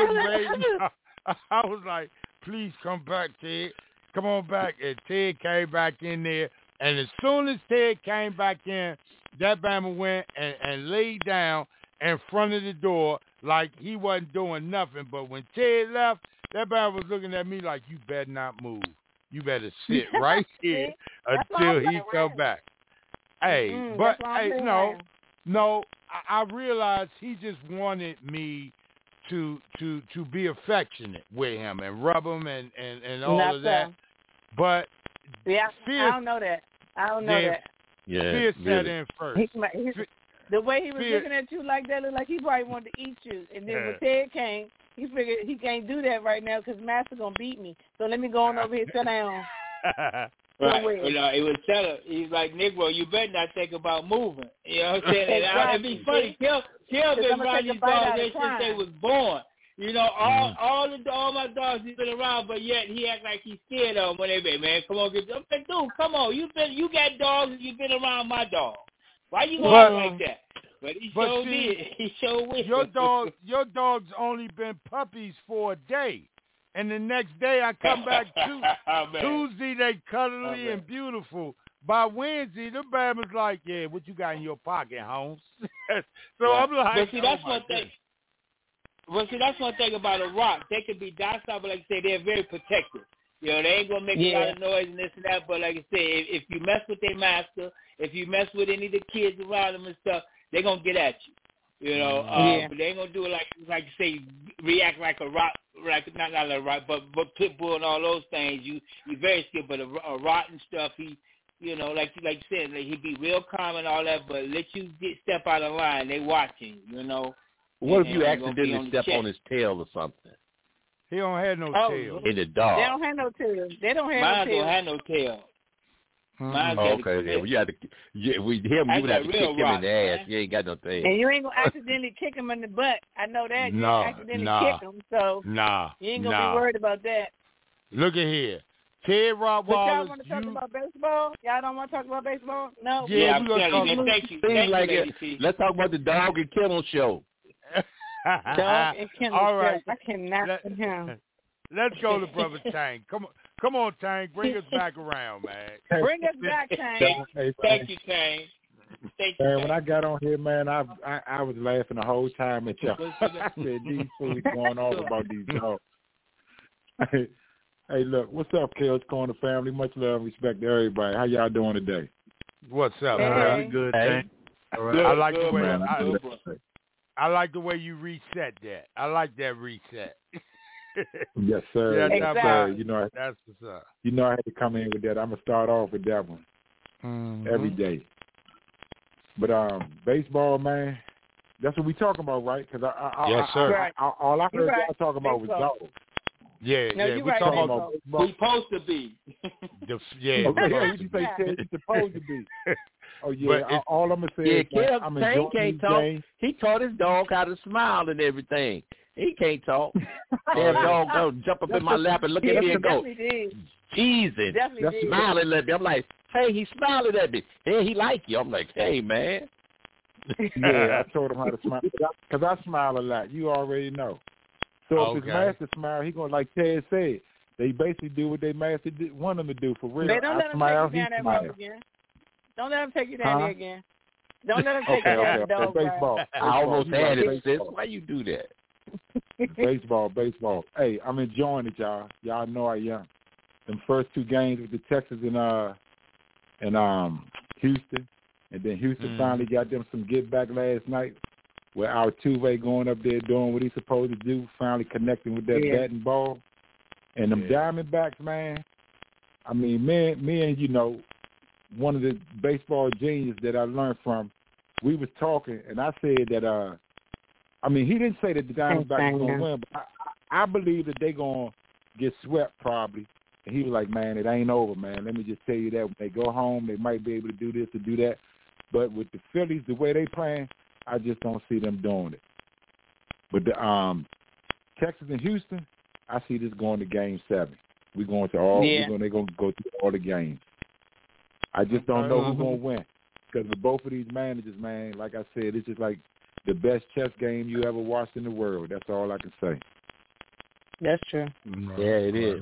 B: I was like, please come back, Ted. Come on back. And Ted came back in there. And as soon as Ted came back in, that Bama went and laid down in front of the door like he wasn't doing nothing. But when Ted left, that Bama was looking at me like, you better not move. You better sit right here until he come back. Hey, but hey, no, I realized he just wanted me to be affectionate with him and rub him and all of that. But
C: I don't know that.
E: Yeah,
B: fear set in first.
C: The way he was looking at you like that, looked like he probably wanted to eat you. And then when Ted came, he figured he can't do that right now because Master gonna beat me. So let me go on over here and sit down.
F: Right. It was tell her, he's like, Negro, you better not think about moving. You know what I'm saying? It'd be funny. Kill been around these dogs since they was born. You know, all my dogs he's been around, but yet he act like he's scared of them when they be, man, come on, get. I'm like, dude, come on, you got dogs and you've been around my dog. Why you going like that? But he sure did. He sure will.
B: Your dog's only been puppies for a day, and the next day I come back Tuesday they cuddly and beautiful. By Wednesday, the Bama's like, yeah, what you got in your pocket, Holmes? So I'm like,
F: but see, that's one thing. Well, see, that's one thing about a rock. They can be docile, but like I say, they're very protective. You know, they ain't going to make a lot of noise and this and that, but like I say, if you mess with their master, if you mess with any of the kids around them and stuff, they're going to get at you. You know, but they ain't going to do it like you say, react like a rock, like not a rock, but pit bull and all those things. You very skilled, but a rock and stuff, he, you know, like you said, like he'd be real calm and all that, but let you step out of line. They watching, you know.
E: What if you accidentally step on his tail or something?
B: He don't have no tail.
E: In the dog.
C: They don't have no tail.
F: Mine don't have no tail.
E: Okay. Yeah, well, you have to. Yeah, we have to kick him in the ass. He ain't got no tail.
C: And you ain't gonna accidentally kick him in the butt. I know that. You accidentally kick him, so you ain't gonna be worried about that.
B: Look at here. Ted Rottweiler.
C: But y'all want to talk about baseball? Y'all don't want to talk about baseball? No.
F: Yeah, we're gonna talk about.
E: Thank you, let's talk about the Dog and Kennel Show.
C: Dog and Kennel
B: All right.
C: Show. I cannot with him.
B: Let's go to Brother Tank. Come on, Tank. Bring us back around, man.
C: Bring us back, Tank.
F: Thank you, Tank.
G: Man, when I got on here, man, I was laughing the whole time at y'all. I said, these fools going off about these dogs. Hey, look, what's up, Kale's Corner family? Much love and respect to everybody. How y'all doing today?
B: What's up,
C: man?
G: Hey. Good, Tank.
B: All right. I like the way I like the way you reset that. I like that reset.
G: Yes, sir.
B: Yeah,
C: exactly.
G: You know,
B: that's what's up.
G: You know I had to come in with that. I'm gonna start off with that one every day. But baseball, man, that's what we talking about, right? Because
B: yes, sir.
G: All I heard y'all talking about was dogs.
B: Yeah,
C: we
B: talking about
F: baseball. We supposed to be.
G: You say it's supposed to be. Oh yeah, all I'm gonna say is
E: I'm enjoying these games. He taught his dog how to smile and everything. He can't talk. Damn dog go jump up in my lap and look at me and go, Jesus, smiling at me. I'm like, hey, he's smiling at me. Hey, he like you. I'm like, hey, man.
G: Yeah, I told him how to smile because I smile a lot. You already know. So if his master smile, he gonna, like Ted said, they basically do what their master want them to do for real.
C: They don't let him take you down that road again. Don't let him take you down there again. Don't let him take you down the dog
G: baseball.
E: I almost had it, sis. Why you do that?
G: Baseball. Hey, I'm enjoying it, y'all. Y'all know I am. Them first 2 games with the Texans and Houston, and then Houston finally got them some get back last night, where Altuve going up there doing what he's supposed to do, finally connecting with that bat and ball. And them Diamondbacks, man. I mean, me and you know, one of the baseball geniuses that I learned from, we was talking, and I said that, I mean, he didn't say that the Diamondbacks were going to win, but I believe that they're going to get swept probably. And he was like, man, it ain't over, man. Let me just tell you that. When they go home, they might be able to do this or do that. But with the Phillies, the way they playing, I just don't see them doing it. But the Texas and Houston, I see this going to Game 7. We're going to all. They're going to go through all the games. I just don't know who's going to win because with both of these managers, man, like I said, it's just like the best chess game you ever watched in the world. That's all I can say.
C: That's true.
E: Yeah, it is.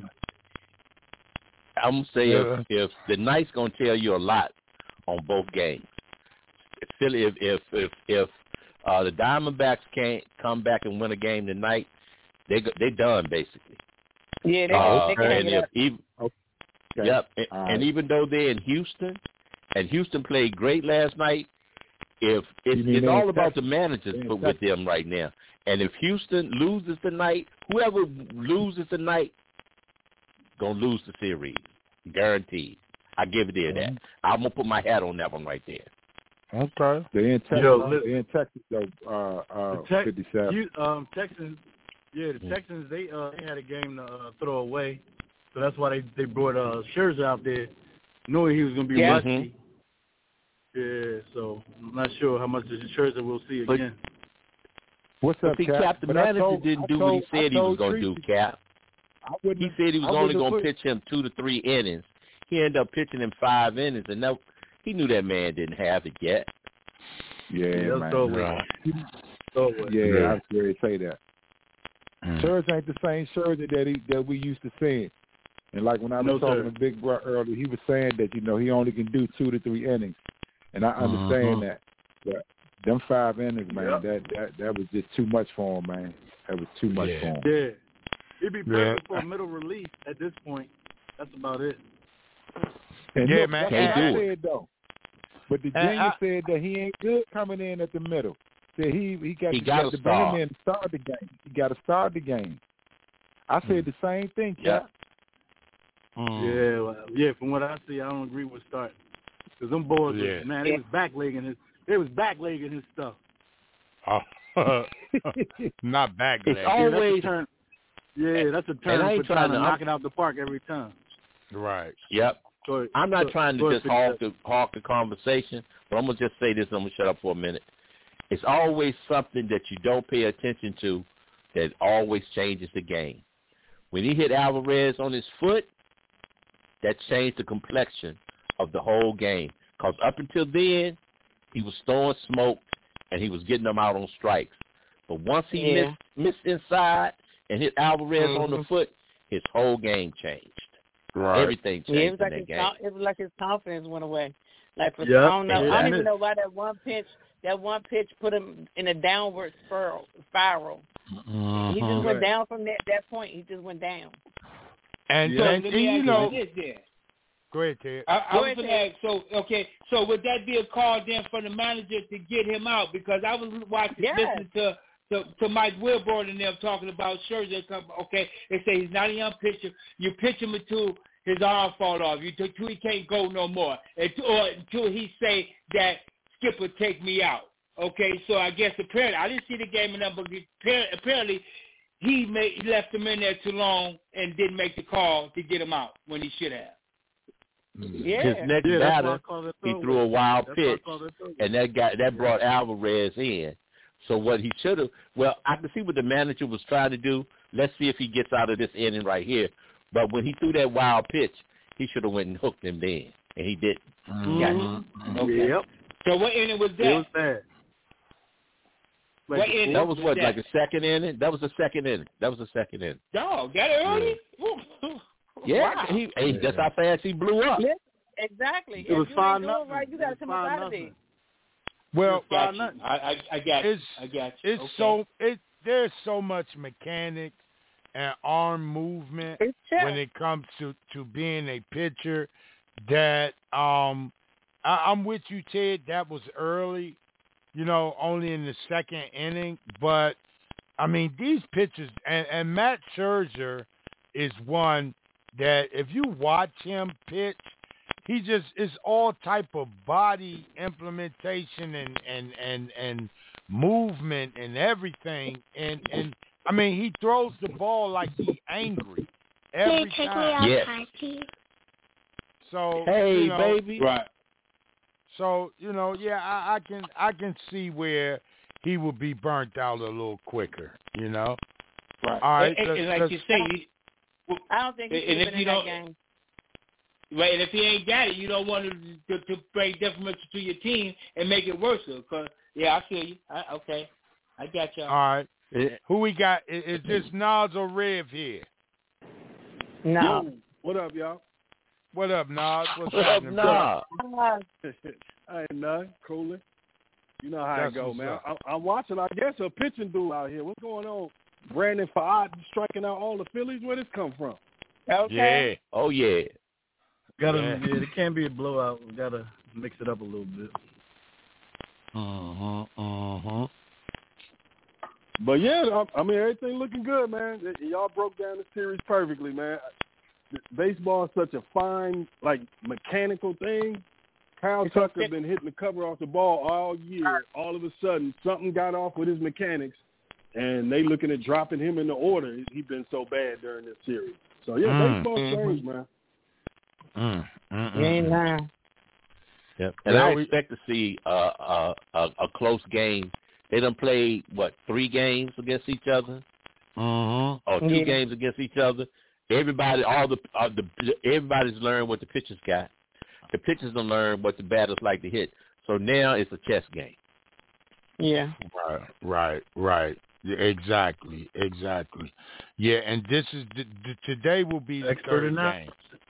E: I'm gonna say if the Knights gonna tell you a lot on both games. Philly, if the Diamondbacks can't come back and win a game tonight, they done basically.
C: Yeah, they can.
E: And even though they're in Houston, and Houston played great last night, if it's all about the managers with them right now. And if Houston loses tonight, whoever loses tonight gonna lose the series, guaranteed. I give it that. I'm gonna put my hat on that one right there.
B: Okay.
G: They're in Texas. They're in Texas though. 57.
D: Texans. Yeah, the Texans. They had a game to throw away, so that's why they brought Scherzer out there, knowing he was gonna be rusty. Yeah, so I'm not sure how much Scherzer we'll see again.
G: What's up,
E: Cap? The manager didn't do what he said he was going to do, Cap. He said he was only going to pitch him 2 to 3 innings. He ended up pitching him 5 innings, and he knew that man didn't have it yet.
G: Yeah, man. I was ready to say that. Scherzer ain't the same Scherzer that we used to seeing. And like when I was talking to Big Bro earlier, he was saying that, you know, he only can do 2 to 3 innings. And I understand that. But them 5 innings, man, that was just too much for him, man. That was too much for him.
D: Yeah. It'd be perfect for a middle relief at this point. That's about it.
G: And
B: yeah,
G: look,
B: man.
G: That's what I said, though. But the genius said that he ain't good coming in at the middle. Said he got to bring him in to start the game. He got to start the game. I said the same thing, Cap.
D: Yeah, from what I see, I don't agree with start. Because them boys, man, they was backlegging his stuff.
B: Not backlegging.
E: It's always
D: that's a term for trying to knock it out the park every time.
B: Right.
E: Yep. I'm not trying to just hawk the conversation, but I'm going to just say this and I'm going to shut up for a minute. It's always something that you don't pay attention to that always changes the game. When he hit Alvarez on his foot, that changed the complexion of the whole game. Because up until then, he was throwing smoke and he was getting them out on strikes. But once he missed inside and hit Alvarez on the foot, his whole game changed. Right. Everything changed in that game.
C: It was like his confidence went away. Like I don't even know why that one pitch put him in a downward spiral. He just went down from that point. He just went down.
B: And you know, go ahead, Ted.
F: I was going to ask, so would that be a call then for the manager to get him out? Because I was listening to Mike Wilborn and them talking about Scherzer. Okay, they say he's not a young pitcher. You pitch him until his arm fall off. Until he can't go no more. Or until he say that Skipper take me out. Okay, so I guess apparently, I didn't see the game enough, but apparently he left him in there too long and didn't make the call to get him out when he should have.
E: His next batter, he threw a wild pitch, and that brought Alvarez in. So what he should have, well, I can see what the manager was trying to do. Let's see if he gets out of this inning right here. But when he threw that wild pitch, he should have went and hooked him then, and he didn't.
F: Mm-hmm. Okay.
D: Yep.
F: So what inning was that?
D: It was bad.
F: What inning?
E: That was what, like a second inning? That was the second inning.
F: Dog, that early?
E: Yeah,
F: wow.
E: That's how fast he blew up.
C: Yes, exactly.
D: It was 5-0.
C: Right, you got to come up out of there.
B: Well,
F: I got you.
B: It's
F: okay.
B: There's so much mechanics and arm movement when it comes to being a pitcher that I'm with you, Ted. That was early, only in the second inning. But I mean, these pitchers and Matt Scherzer is one that if you watch him pitch, he just is all type of body implementation and movement and everything. And I mean, he throws the ball like he's angry every time.
E: Yes.
B: So
E: hey, baby.
F: Right.
B: So I can see where he would be burnt out a little quicker.
F: Right.
B: All right.
F: And like you say,
C: I don't think he should have been in that game.
F: Right, and if he ain't got it, you don't want to bring detrimental to your team and make it worse. Cause I feel you. Okay, I got y'all.
B: All right. Who we got? Is this Nas or Rev here?
C: No.
H: Yo, what up, y'all?
B: What up, Nas?
E: What's up, Nas?
H: I ain't nothing. Cooling. You know how
B: That's
H: it go,
B: what's
H: man.
B: up.
H: I'm watching, I guess, a pitching duel out here. What's going on? Brandon Fahad striking out all the Phillies? Where this come from?
C: Okay.
E: Yeah. Oh, yeah.
D: It can't be a blowout. We gotta mix it up a little bit.
H: But yeah, I mean, everything looking good, man. Y'all broke down the series perfectly, man. Baseball is such a fine, mechanical thing. Kyle Tucker been hitting the cover off the ball all year. All of a sudden, something got off with his mechanics, and they looking at dropping him in the order. He's been so bad during this series. So yeah, baseball's changed, man.
C: You ain't lying.
E: Yep. And I expect to see a close game. They done played 3 games against each other, or 2 games against each other. Everybody, everybody's learned what the pitchers got. The pitchers done learned what the batters like to hit. So now it's a chess game.
C: Yeah.
B: Right. Yeah, exactly. Yeah, and this is today will be the third game.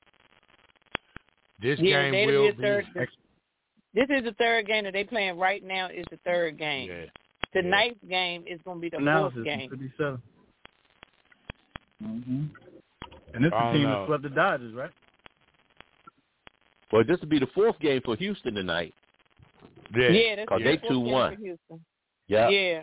B: This game will be.
C: This is the third game that they playing right now. Is the third game.
B: Yeah.
C: Tonight's game is going to be the fourth game.
D: Mm-hmm. And this is the team that swept the Dodgers, right?
E: Well, this will be the 4th game for Houston tonight.
C: Yeah,
E: because they 2-1. Yeah.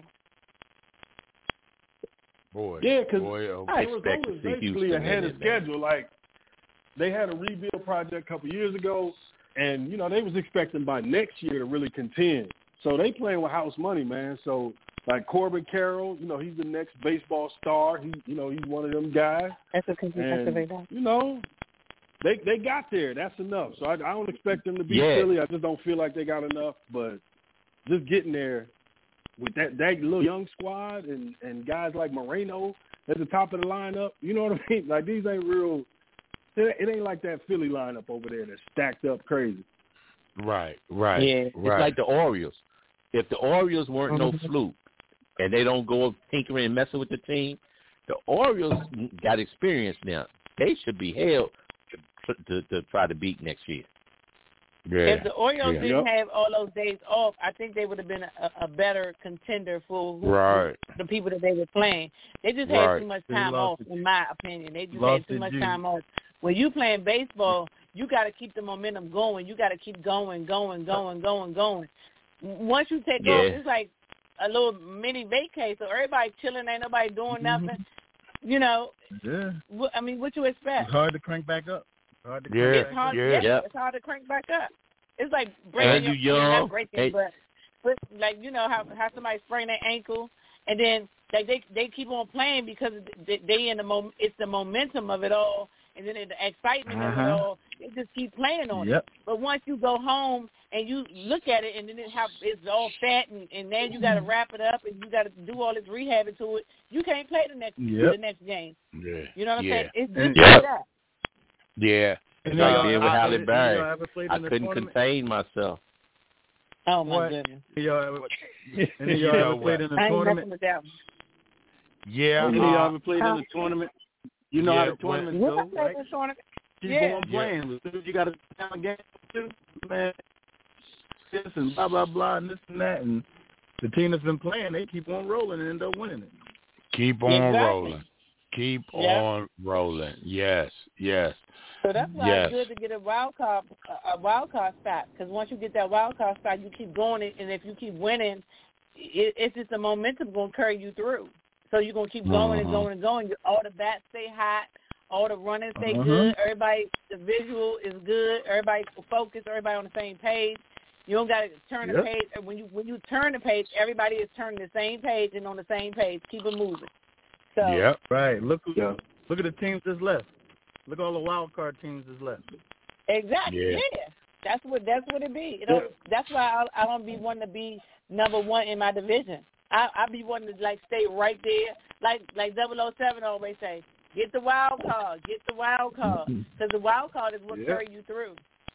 B: Boy.
H: Yeah, because
E: I expect to see
H: basically
E: Houston
H: ahead of schedule. They had a rebuild project a couple years ago, and they was expecting by next year to really contend. So they playing with house money, man. So Corbin Carroll, he's the next baseball star. He's one of them guys.
C: That's okay.
H: They got there. That's enough. So I don't expect them to be silly. I just don't feel like they got enough. But just getting there with that little young squad and guys like Moreno at the top of the lineup, you know what I mean? These ain't real. It ain't like that Philly lineup over there that's stacked up crazy.
B: Right.
C: Yeah.
E: It's like the Orioles. If the Orioles weren't no fluke and they don't go tinkering and messing with the team, the Orioles got experience now. They should be held to try to beat next year.
B: Yeah.
C: If the Orioles didn't have all those days off, I think they would have been a better contender for the people that they were playing. They just had too much time off, in my opinion. They just had too much time off. When you playing baseball, you got to keep the momentum going. You got to keep going. Once you take off, it's like a little mini vacay. So everybody chilling, ain't nobody doing nothing.
D: Yeah.
C: I mean, what you expect?
D: It's hard to crank back up.
C: It's hard to crank back up. It's like breaking not breaking, but how somebody sprained their ankle, and then they keep on playing because they in it's the momentum of it all, and then the excitement of it all. They just keep playing on it. But once you go home and you look at it, and then it's all fat, and now you got to wrap it up, and you got to do all this rehabbing to it. You can't play the next game.
B: Yeah.
C: You know what I'm saying? It's just
E: like
C: that.
B: Yeah.
E: Like I did with Halle Berry. I couldn't contain myself.
C: Oh, my goodness.
D: Y'all ever played in a tournament?
B: Yeah.
D: Any of y'all ever played in a tournament? You know how the tournaments go, right? Keep on playing. As soon as you got to down a game too, man, this and blah, blah, blah, and this and that. And the team that's been playing, they keep on rolling and end up winning it.
B: Keep on rolling. Keep on rolling. Yes.
C: So that's why it's good to get a wild card spot, because once you get that wild card spot, you keep going, and if you keep winning, it's just a momentum going to carry you through. So you're going to keep going and going and going. All the bats stay hot. All the running stay good. Everybody, the visual is good. Everybody focused. Everybody on the same page. You don't got to turn the page. When you turn the page, everybody is turning the same page and on the same page. Keep it moving. So
D: right. Look at the teams that's left. Look at all the wild card teams that's left.
C: Exactly. Yeah. That's what it be. That's why I don't be wanting to be number one in my division. I be wanting to stay right there, like 007 always say. Get the wild card. Because the wild card is what carry you through.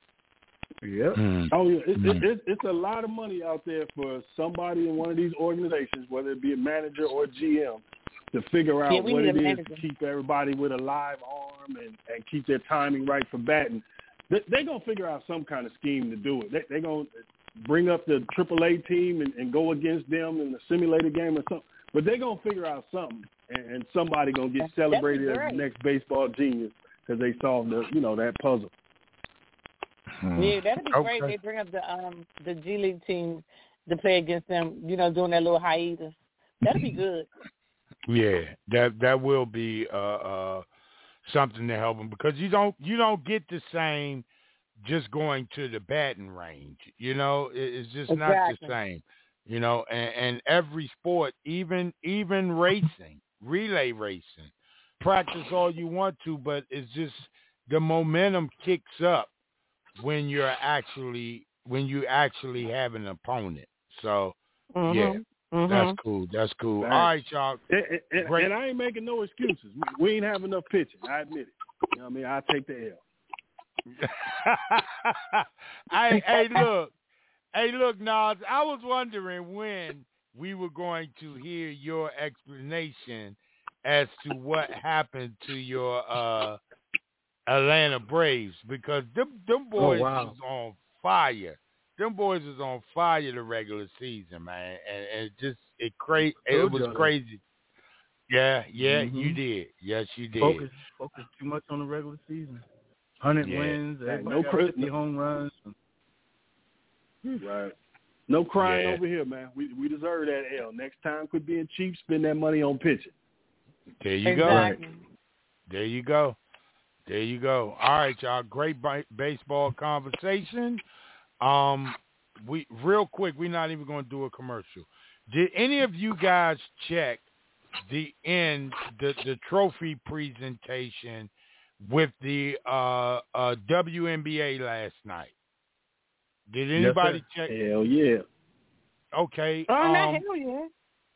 H: Yeah. Oh, yeah. It's a lot of money out there for somebody in one of these organizations, whether it be a manager or a GM, to figure out what it is to keep everybody with a live arm and keep their timing right for batting. They're going to figure out some kind of scheme to do it. They're going to bring up the AAA team and go against them in the simulated game or something. But they're going to figure out something, and somebody going to get celebrated as the next baseball genius because they solved that puzzle.
C: Yeah, that'd be great. They bring up the G League team to play against them, doing that little hiatus. That'd be good.
B: Yeah, that will be something to help them, because you don't get the same just going to the batting range. It's just not the same. And every sport, even racing, relay racing, practice all you want to, but it's just the momentum kicks up when you actually have an opponent. So that's cool. That's cool.
H: Right.
B: All right, y'all.
H: And I ain't making no excuses. We ain't have enough pitching. I admit it. You know what I mean? I take the L.
B: Hey, look, Nas, I was wondering when we were going to hear your explanation as to what happened to your Atlanta Braves, because them boys was on fire. Them boys was on fire the regular season, man, and it was crazy. Yeah, you did. Yes, you did.
D: Focus too much on the regular season. 100 wins,
H: no
D: 50 home runs.
H: Right. No crying over here, man. We deserve that L. Next time, quit being cheap. Spend that money on pitching.
B: There you go. Right. There you go. All right, y'all. Great baseball conversation. We real quick. We're not even going to do a commercial. Did any of you guys check the trophy presentation with the WNBA last night? Did anybody check?
H: Hell yeah.
B: Okay.
C: Hell yeah.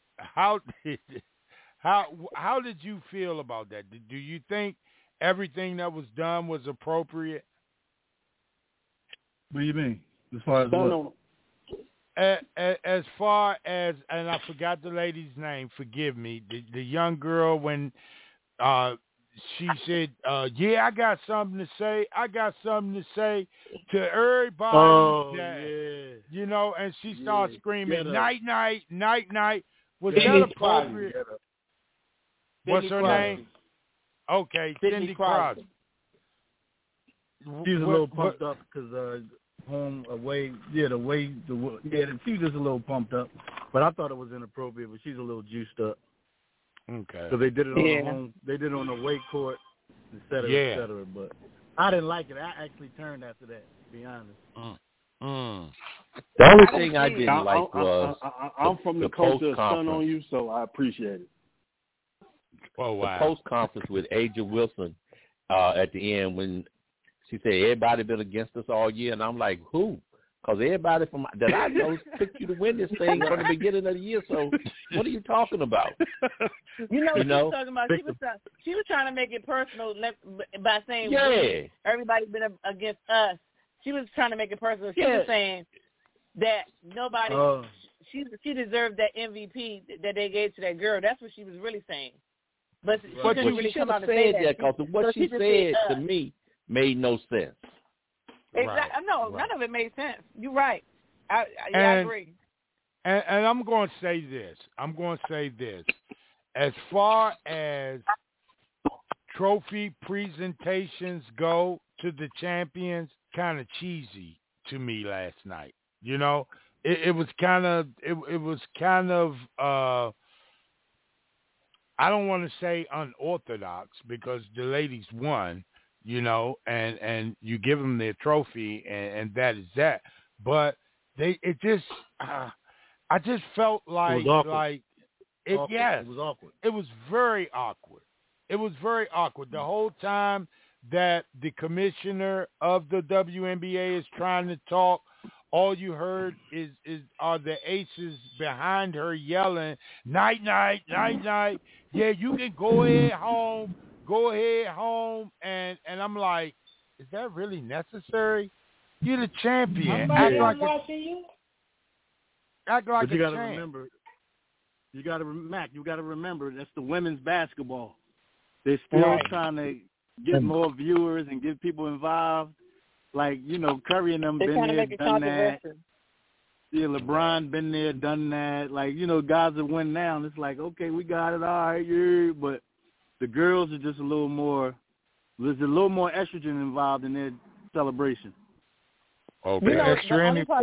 B: How did you feel about that? Do you think everything that was done was appropriate?
D: What do you mean? As far as what?
B: As far as, and I forgot the lady's name. Forgive me. The young girl, when she said, "Yeah, I got something to say. To everybody."
D: Oh,
B: that, and she started screaming, "Night, night, night, night." Was that appropriate? What's her name? Okay, Cindy Crosby.
D: She was a little pumped up because home away. Yeah, she was just a little pumped up. But I thought it was inappropriate. But she's a little juiced up.
B: Okay.
D: So they did it on the home. They did it on the away court, et cetera, et cetera. But I didn't like it. I actually turned after that, to be honest.
E: The only thing I didn't like was
H: I'm from the culture of sun on you, so I appreciate it.
B: Oh, wow.
E: The post conference with Aja Wilson at the end when she said everybody been against us all year, and I'm like, who? Because everybody that I know picked you to win this thing from the beginning of the year. So what are you talking about?
C: You know what she was talking about? She was trying to make it personal by saying everybody's been against us. She was trying to make it personal. She was saying that nobody she deserved that MVP that they gave to that girl. That's what she was really saying. But she couldn't really come out and say that.
E: Because what she said to me made no sense.
C: Exactly. Right. No, none of it made sense. You're right. I agree.
B: And I'm going to say this. As far as trophy presentations go to the champions, kind of cheesy to me last night. You know, it was kind of I don't want to say unorthodox because the ladies won. You know, and you give them their trophy, and that is that. But I just felt like, it was awkward. It was very awkward. It was very awkward the whole time that the commissioner of the WNBA is trying to talk. All you heard are the aces behind her yelling, "Night, night, night, night." Yeah, you can go ahead home. Go ahead home, and I'm like, is that really necessary? You're the champion. Act like a
D: but you got to remember, you got to remember that's the women's basketball. They're still trying to get more viewers and get people involved. Like, you know, Curry and them been there, done that. Yeah, LeBron been there, done that. Like, you know, guys that win now, and it's like, okay, we got it, all right, yeah, but the girls are just there's a little more estrogen involved in their celebration.
C: Okay. You know, the only part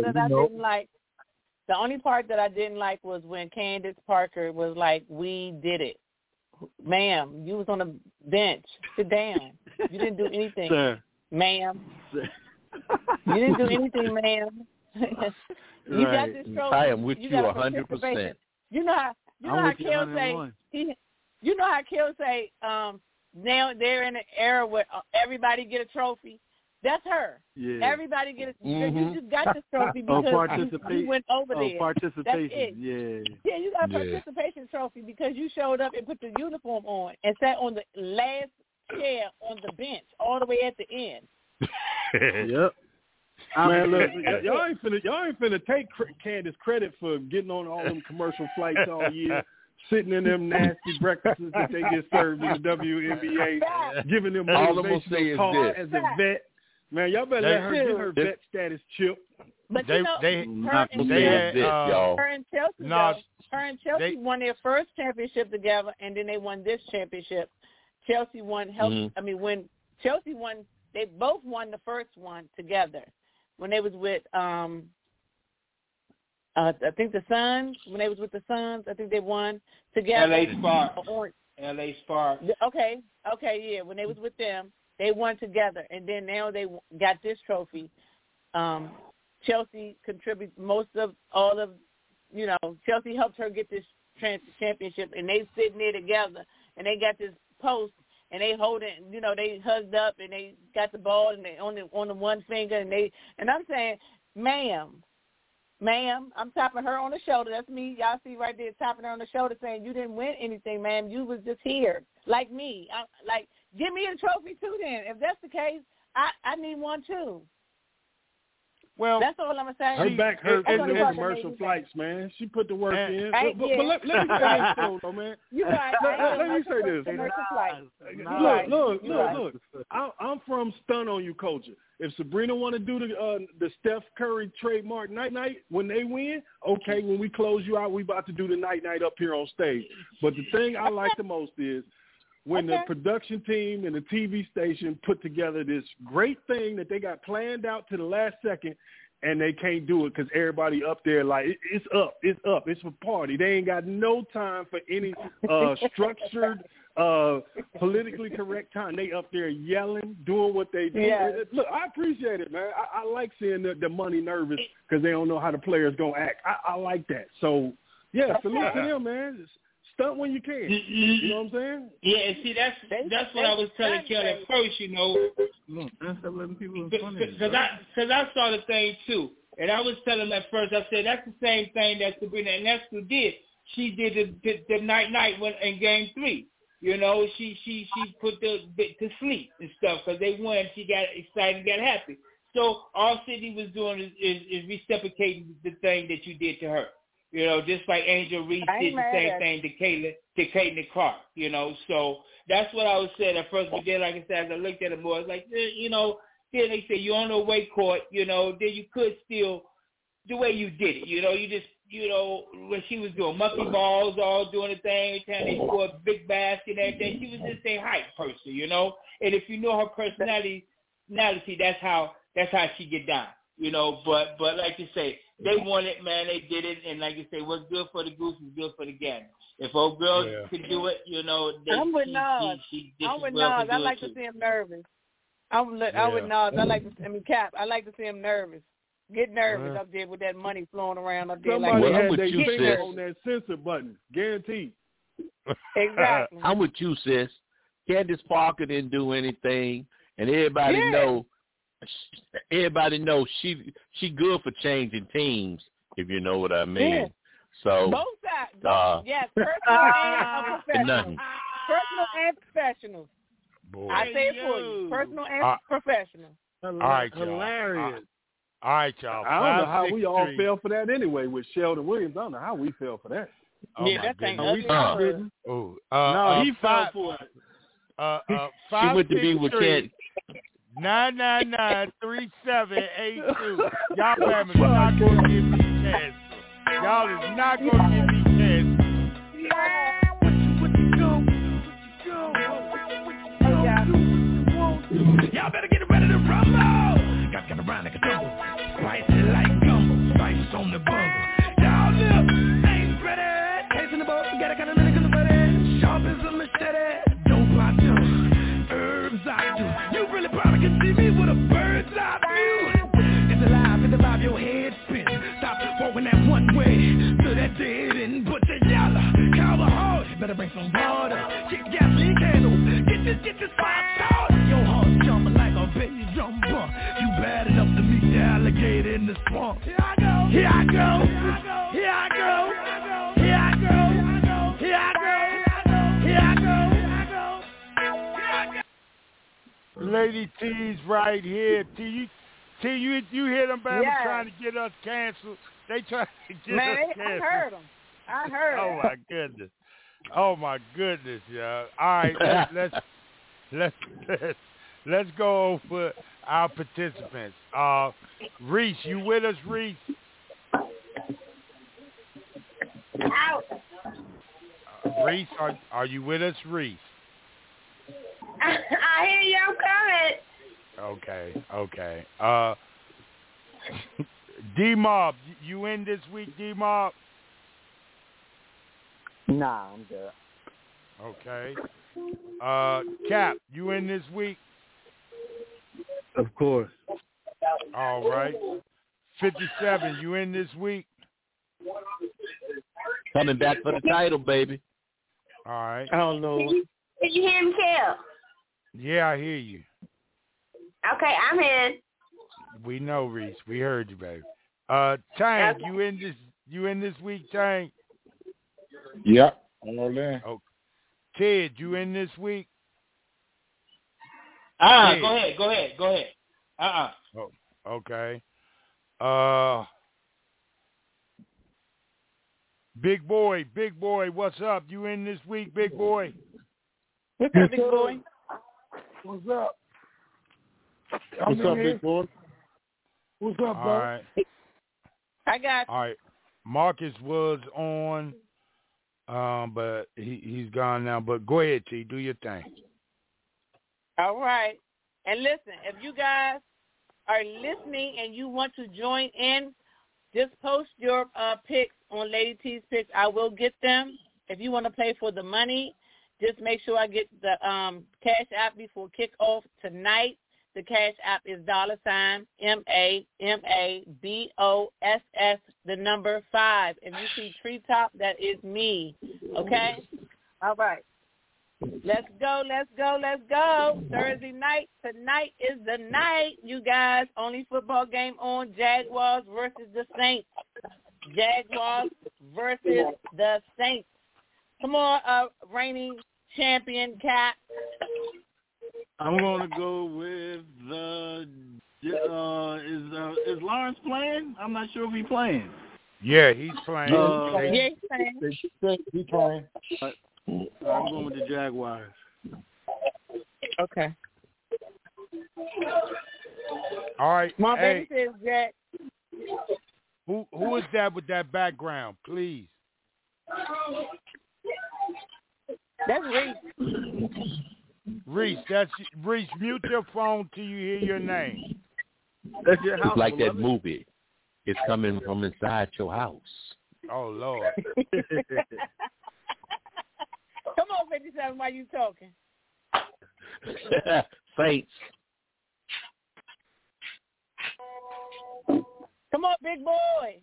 C: that I didn't like was when Candace Parker was like, "We did it, ma'am. You was on the bench. Sit down. You didn't do anything,
D: Sir.
C: Ma'am. You didn't do anything, ma'am. You got this trophy.
E: I am with you 100%.
C: You know how Kel say. You know how Kel say, now they're in an era where everybody get a trophy. That's her. Yeah. Everybody get a You just got this trophy because you went over there.
D: Participation.
C: That's it. Yeah, you got a participation trophy because you showed up and put the uniform on and sat on the last chair on the bench all the way at the end.
H: Yep. Man, look, y'all ain't finna take Candace credit for getting on all them commercial flights all year. Sitting in them nasty breakfasts that they get served in the WNBA, giving them motivational talk as a vet. Man, y'all better let her get her vet status chip.
C: But her and Chelsea won their first championship together, and then they won this championship. Chelsea won. When Chelsea won, they both won the first one together when they was with I think the Suns, when they was with the Suns, I think they won together.
F: LA Sparks.
C: Okay, yeah. When they was with them, they won together. And then now they got this trophy. Chelsea contributes most of all of, Chelsea helped her get this championship. And they sitting there together, and they got this post, and they hold it, they hugged up, and they got the ball, and they on the one finger, and I'm saying, Ma'am, I'm tapping her on the shoulder. That's me. Y'all see right there, tapping her on the shoulder, saying you didn't win anything, ma'am. You was just here, like me. Give me a trophy too. Then, if that's the case, I need one too.
B: Well,
C: that's all I'm gonna say.
H: Her back hurt from the commercial flights, man. She put the work in. But let me say this, though, man.
C: You're right.
H: Let me say this. Look. I'm from stun on you culture. If Sabrina want to do the Steph Curry trademark night when they win, okay, when we close you out, we about to do the night up here on stage. But the thing I like the most is when the production team and the TV station put together this great thing that they got planned out to the last second, and they can't do it because everybody up there it's up, it's a party. They ain't got no time for any structured, politically correct time. They up there yelling, doing what they do. Yeah. Look, I appreciate it, man. I like seeing the money nervous because they don't know how the players gonna act. I like that. So yeah, salute to them, man. Stunt when you can. You know what I'm saying?
F: Yeah, and see, that's what I was telling Kelly at first,
D: That's letting people
F: because I saw the thing too. And I was telling him at first, I said, that's the same thing that Sabrina Ionescu did. She did the night when in Game 3. You know, she put the bit to sleep and stuff because they won. She got excited and got happy. So all Sydney was doing is reciprocating the thing that you did to her. You know, just like Angel Reese did the same thing to Caitlin Clark. You know, so that's what I was saying at first. But then, like I said, as I looked at it more, it's like, you know, then they say you're on the away court. You know, then you could still the way you did it. You know, you just. You know, when she was doing monkey balls, all doing the thing, every time they scored a big basket and everything, she was just a hype person, you know. And if you know her personality, that's how she get down, you know. But like you say, they won it, man. They did it, and like you say, what's good for the goose is good for the gander. If old girls could do it, you know,
C: I'm with Nas. I'm with Nas. I like to see him nervous. I'm with Nas. Cap. I like to see him nervous. Get nervous up there with that money flowing around up there.
H: Somebody
C: like
H: had their finger on that censor button, guaranteed.
C: Exactly.
E: I'm with you, sis. Candace Parker didn't do anything, and everybody know she good for changing teams, if you know what I mean.
C: Yeah.
E: So
C: both sides. Yes, personal and professional. Personal and professional.
B: Boy.
C: I say it for you. Personal and professional.
B: All right,
H: hilarious.
B: All right, y'all.
H: I don't know how we all fell for that anyway with Sheldon Williams. I don't know how we fell for that.
B: Oh,
C: yeah, that thing ugly.
H: No, he fell for it.
E: She went to be with Ken.
B: 999-3782. Y'all family is not going to give me chance. Y'all is not going to give me chance.
A: Y'all better get ready to rumble. Got around like a tumble. Spicy like gumbo. Spices on the bungle. Y'all look, ain't ready. Taste in the boat, got a kind of lyric in the buddy. Sharp as a machete. Don't plot to herbs I do. You really probably can see me with a bird's eye view. It's alive, it's about your head spin. Stop walking that one way to that dead end. Put the yellow, cover hard. Better bring some water. Get gasoline candles. Get this fire started. Your heart jumping like a baby drum bump. You bad enough to meet the alligator in the swamp. Here I go. Here I go. Here I go. Here I go. Here I go. Here I go.
B: Lady T's right here. T, you hear them baby trying to get us canceled? They trying to get us canceled.
C: I heard them.
B: Oh my goodness. Oh my goodness, y'all. All right, let's go over our participants. Reese, you with us, Reese? Reese, are you with us, Reese?
I: I hear you. I'm coming.
B: Okay. D-Mob, you in this week, D-Mob?
J: Nah, I'm good.
B: Okay. Cap, you in this week?
D: Of course.
B: All right. 57, you in this week?
E: Coming back for the title, baby.
B: All right.
D: I don't know.
I: Can you hear me, Kel?
B: Yeah, I hear you.
I: Okay, I'm in.
B: We know, Reese. We heard you, baby. Tank, okay. You in this week, Tank?
G: Yep. All in.
B: Oh. Ted, you in this week?
F: Go ahead.
B: Oh, okay. Big boy, what's up? You in this week, big boy?
C: What's up, big boy?
H: What's up?
G: What's up, big boy?
H: What's up, bro?
B: All right.
C: I got you.
B: All right. Marcus was on, but he's gone now. But go ahead, T. Do your thing.
C: All right. And listen, if you guys are listening and you want to join in, just post your picks on Lady T's picks. I will get them. If you want to play for the money, just make sure I get the Cash App before kickoff tonight. The Cash App is $MAMABOSS 5. If you see Treetop, that is me. Okay? All right. Let's go, let's go, let's go. Thursday night, tonight is the night, you guys. Only football game on, Jaguars versus the Saints. Jaguars versus the Saints. Come on, reigning champion, Cat.
D: I'm going to go with is Lawrence playing? I'm not sure if he's playing.
B: Yeah, he's playing.
C: Yeah, he's playing.
G: He's playing.
D: I'm going with the Jaguars.
C: Okay.
B: All right.
C: My
B: hey,
C: baby says Jack.
B: Who is that with that background, please?
C: That's Reese.
B: Reese, mute your phone till you hear your name.
D: That's your house.
E: It's like that movie. It's coming from inside your house.
B: Oh, Lord.
C: Come on, 57, why you talking?
E: Saints.
C: Come on, big boy.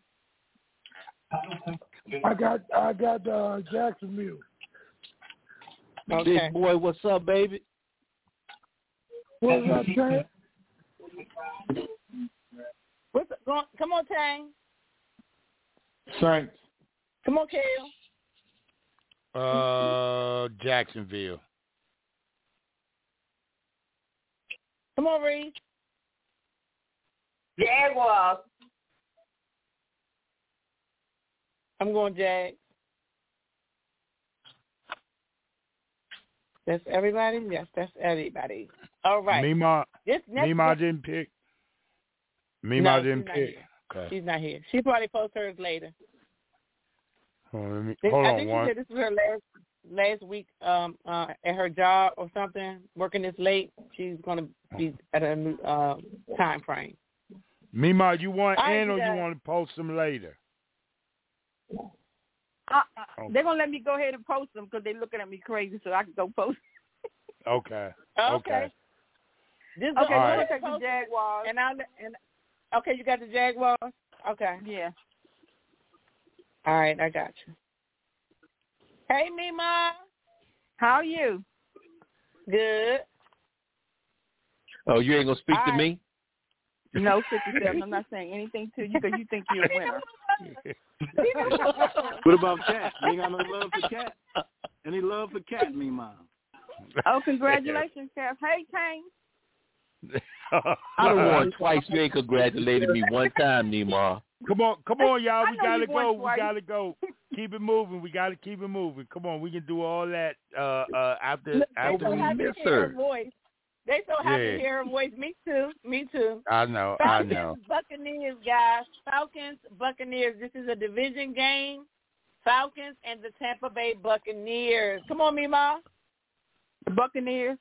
J: I got Jacksonville.
C: Okay.
E: Big boy, what's up, baby?
J: What's up, Tang?
C: Come on, Tang.
G: Saints.
C: Come on, Kale.
B: Jacksonville.
C: Come on, Reese.
I: Jaguars.
C: I'm going Jags. That's everybody? Yes, that's everybody. All right.
B: Mima didn't pick. Mima didn't pick. Okay.
C: She's not here. She probably post hers later.
B: Hold
C: I
B: on
C: think
B: one.
C: she said this was her last week at her job or something, working this late. She's going to be at a new time frame.
B: Mima, you want in or you want to post them later?
K: They're going to let me go ahead and post them because they're looking at me crazy, so I can go post.
B: Okay.
C: Okay.
K: Just
C: okay,
K: right.
C: We'll take the Jaguars. Okay, you got the Jaguars? Okay.
K: Yeah.
C: All right, I got you. Hey, Mima.
K: How are you?
C: Good.
E: Oh, you ain't going to speak to me?
K: No, 57. I'm not saying anything to you because you think you're a winner.
D: What about Cat? You ain't got no love for Cat? Any love for Cat, Mima?
K: Oh, congratulations, Cat. Hey, Tang.
E: I done won twice. You ain't congratulated me one time, Nima.
B: Come on, y'all. We gotta go.
K: We
B: gotta go. Keep it moving. We gotta keep it moving. Come on, we can do all that after we
E: miss her.
C: They so happy to hear her voice. Me too.
B: I know.
C: Buccaneers, guys. Falcons, Buccaneers. This is a division game. Falcons and the Tampa Bay Buccaneers. Come on, Mima.
K: The Buccaneers.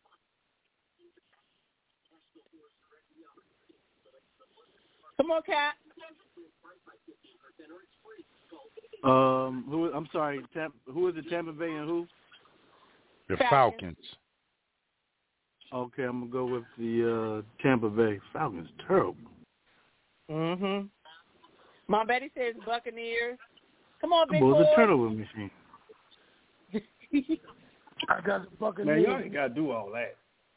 C: Come on, Kat.
D: I'm sorry. Who is it? Tampa Bay and who?
B: The Falcons.
D: Okay, I'm gonna go with the Tampa Bay Falcons. Terrible.
C: Mhm. My Betty says Buccaneers. Come on, big boy.
D: What's a turnover machine?
J: I got the Buccaneers.
H: Man, y'all ain't gotta do all that.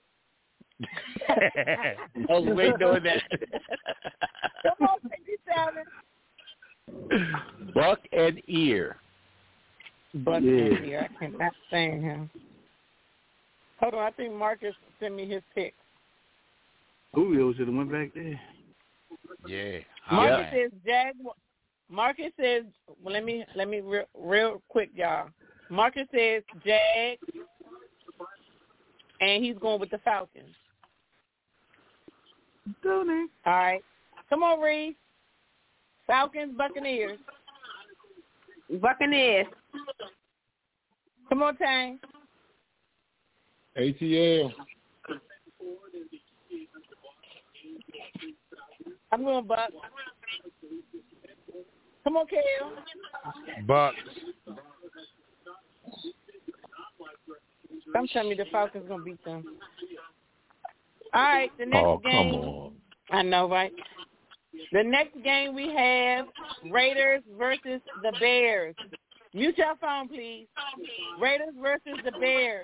E: I was waiting on that.
C: Come on, 57.
E: Buck and ear.
C: Buck and ear. I cannot stand him. Hold on, I think Marcus sent me his pick.
D: Julio should have went back there.
B: Yeah.
C: Marcus says Jaguar. Marcus says, well, let me real quick, y'all. Marcus says Jags, and he's going with the Falcons.
D: All
C: right. Come on, Reese. Falcons, Buccaneers.
I: Buccaneers.
C: Come on, Tang.
G: ATL.
C: I'm going Bucks. Come on, Kale.
B: Bucks.
C: I'm telling you the Falcons going to beat them. All right, the next game.
E: Come on.
C: I know, right? The next game we have Raiders versus the Bears. Mute your phone, please. Raiders versus the Bears.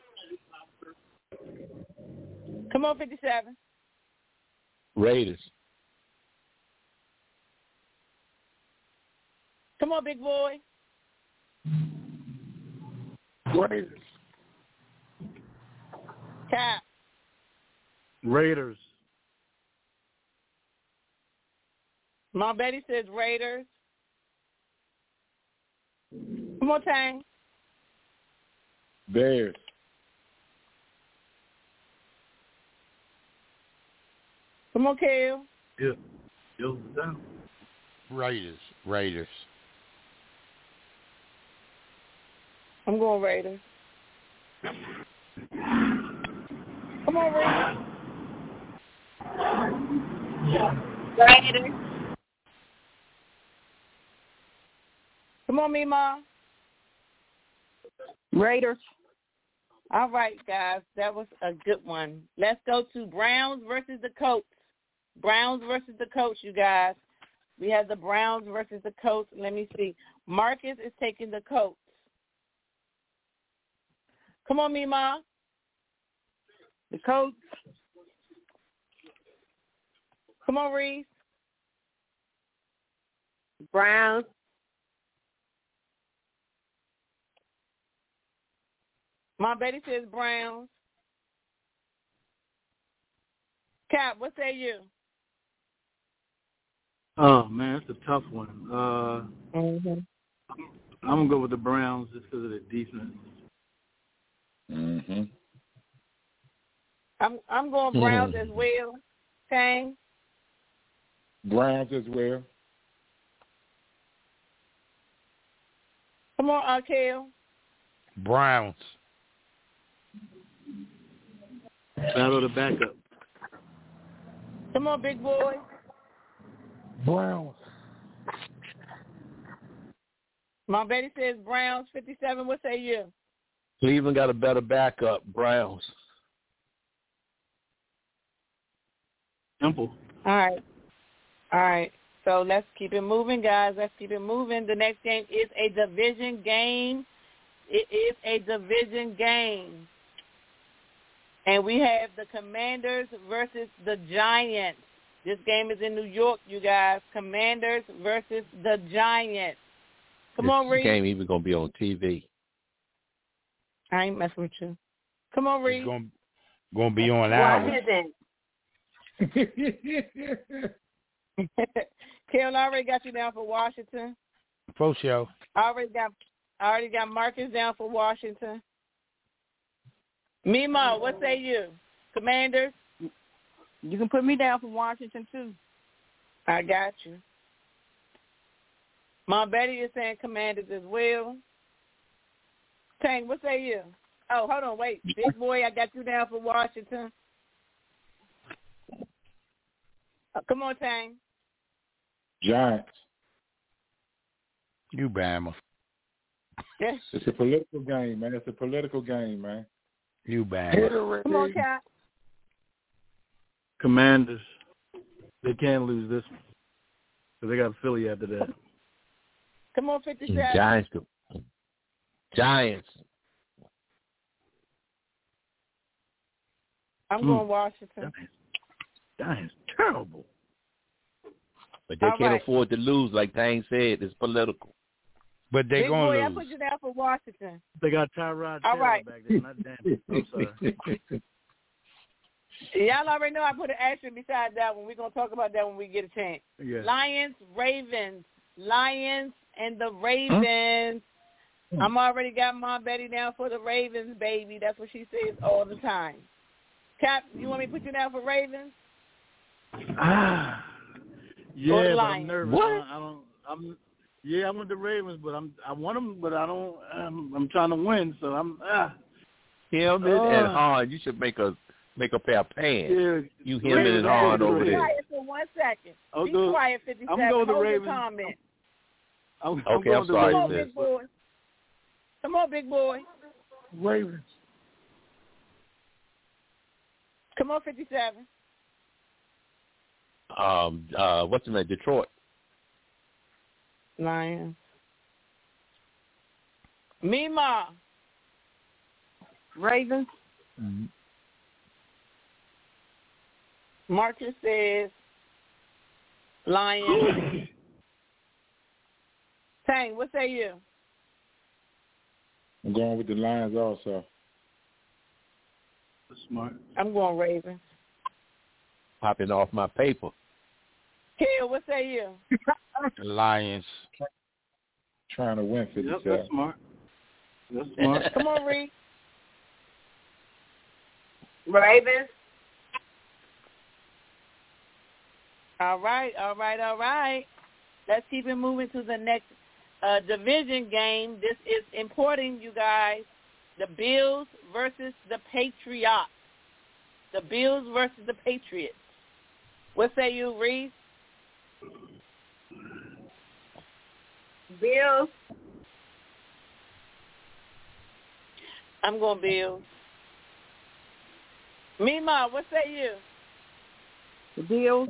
C: Come on, 57.
E: Raiders.
C: Come on, big boy.
J: Raiders.
C: Cap.
D: Raiders.
C: Mom Betty says Raiders. Come on, Tang.
G: Bears.
C: Come on, Kale.
D: Yeah. Yo, down.
B: Raiders.
C: I'm going Raiders. Come on, Raiders. Come on, Mima.
K: Raiders.
C: All right, guys. That was a good one. Let's go to Browns versus the Colts. Browns versus the Colts, you guys. We have the Browns versus the Colts. Let me see. Marcus is taking the Colts. Come on, Mima.
K: The Colts.
C: Come on, Reese.
I: Browns.
C: My Betty says Browns. Cap, what say you?
D: Oh, man, it's a tough one.
C: Mm-hmm.
D: I'm going to go with the Browns just because of the defense.
G: Mm-hmm.
C: I'm going Browns as well. Tang.
G: Browns as well.
C: Come on, Arkell.
B: Browns.
D: Battle the backup.
C: Come on, big boy.
J: Browns.
C: My Betty says Browns. 57, what say you?
E: Cleveland got a better backup. Browns.
D: Simple.
C: All right. So let's keep it moving, guys. Let's keep it moving. The next game is a division game. It is a division game. And we have the Commanders versus the Giants. This game is in New York, you guys. Commanders versus the Giants. Come on, Reed.
E: This game even going to be on TV.
C: I ain't messing with you. Come on, Reed.
B: It's going to be on ours.
C: Carol, I already got you down for Washington.
B: For sure.
C: I already got Marcus down for Washington. Mima, what say you? Commanders?
K: You can put me down for Washington, too.
C: I got you. Mom Betty is saying Commanders as well. Tang, what say you? Oh, hold on, wait. Big boy, I got you down for Washington. Come on, Tang.
G: Giants.
B: You Bama.
C: Yes.
G: It's a political game, man. It's a political game, man.
B: You Bama.
C: Come on, Cat.
D: Commanders. They can't lose this one. Because they got Philly after that.
C: Come on, 57.
E: Giants.
C: I'm going Washington.
D: Giants terrible.
E: But they can't afford to lose, like Tang said. It's political.
B: But they're going to lose.
C: I put you down for Washington.
D: They got Tyrod Taylor back there. Not damn. I'm sorry.
C: Y'all already know I put an asterisk beside that one. We're going to talk about that when we get a chance.
D: Yeah.
C: Lions, Ravens. Lions and the Ravens. I'm already got Mom Betty down for the Ravens, baby. That's what she says all the time. Cap, you want me to put you down for Ravens?
D: Yeah, but I'm nervous.
E: What?
D: I want the Ravens, but I want them, but I don't. I'm trying to win, so I'm.
E: Him and Hahn, you should make a pair of pants.
D: Yeah,
E: you him and Hahn over there.
C: Be quiet for 1 second. Be quiet, 57.
D: I'm going to
C: Hold
D: Ravens.
C: your comment.
D: I'm
E: sorry.
C: Come on, big boy. Come on, big boy.
J: Ravens.
C: Come on, 57.
E: What's the name? Detroit.
C: Lions. Mima.
K: Ravens.
G: Mm-hmm.
C: Marcus says Lions. Tang, what say you?
G: I'm going with the Lions also.
D: Smart.
C: I'm going Ravens.
E: Popping off my paper.
C: Kill, what say you?
B: Lions.
G: Trying to win 57.
D: Yep, that's smart. That's smart.
C: Come on, Reed.
I: Ravens.
C: All right. Let's keep it moving to the next division game. This is important, you guys. The Bills versus the Patriots. The Bills versus the Patriots. What say you, Reese?
I: Bills.
C: I'm going Bills. Mima, what say you?
K: The Bills.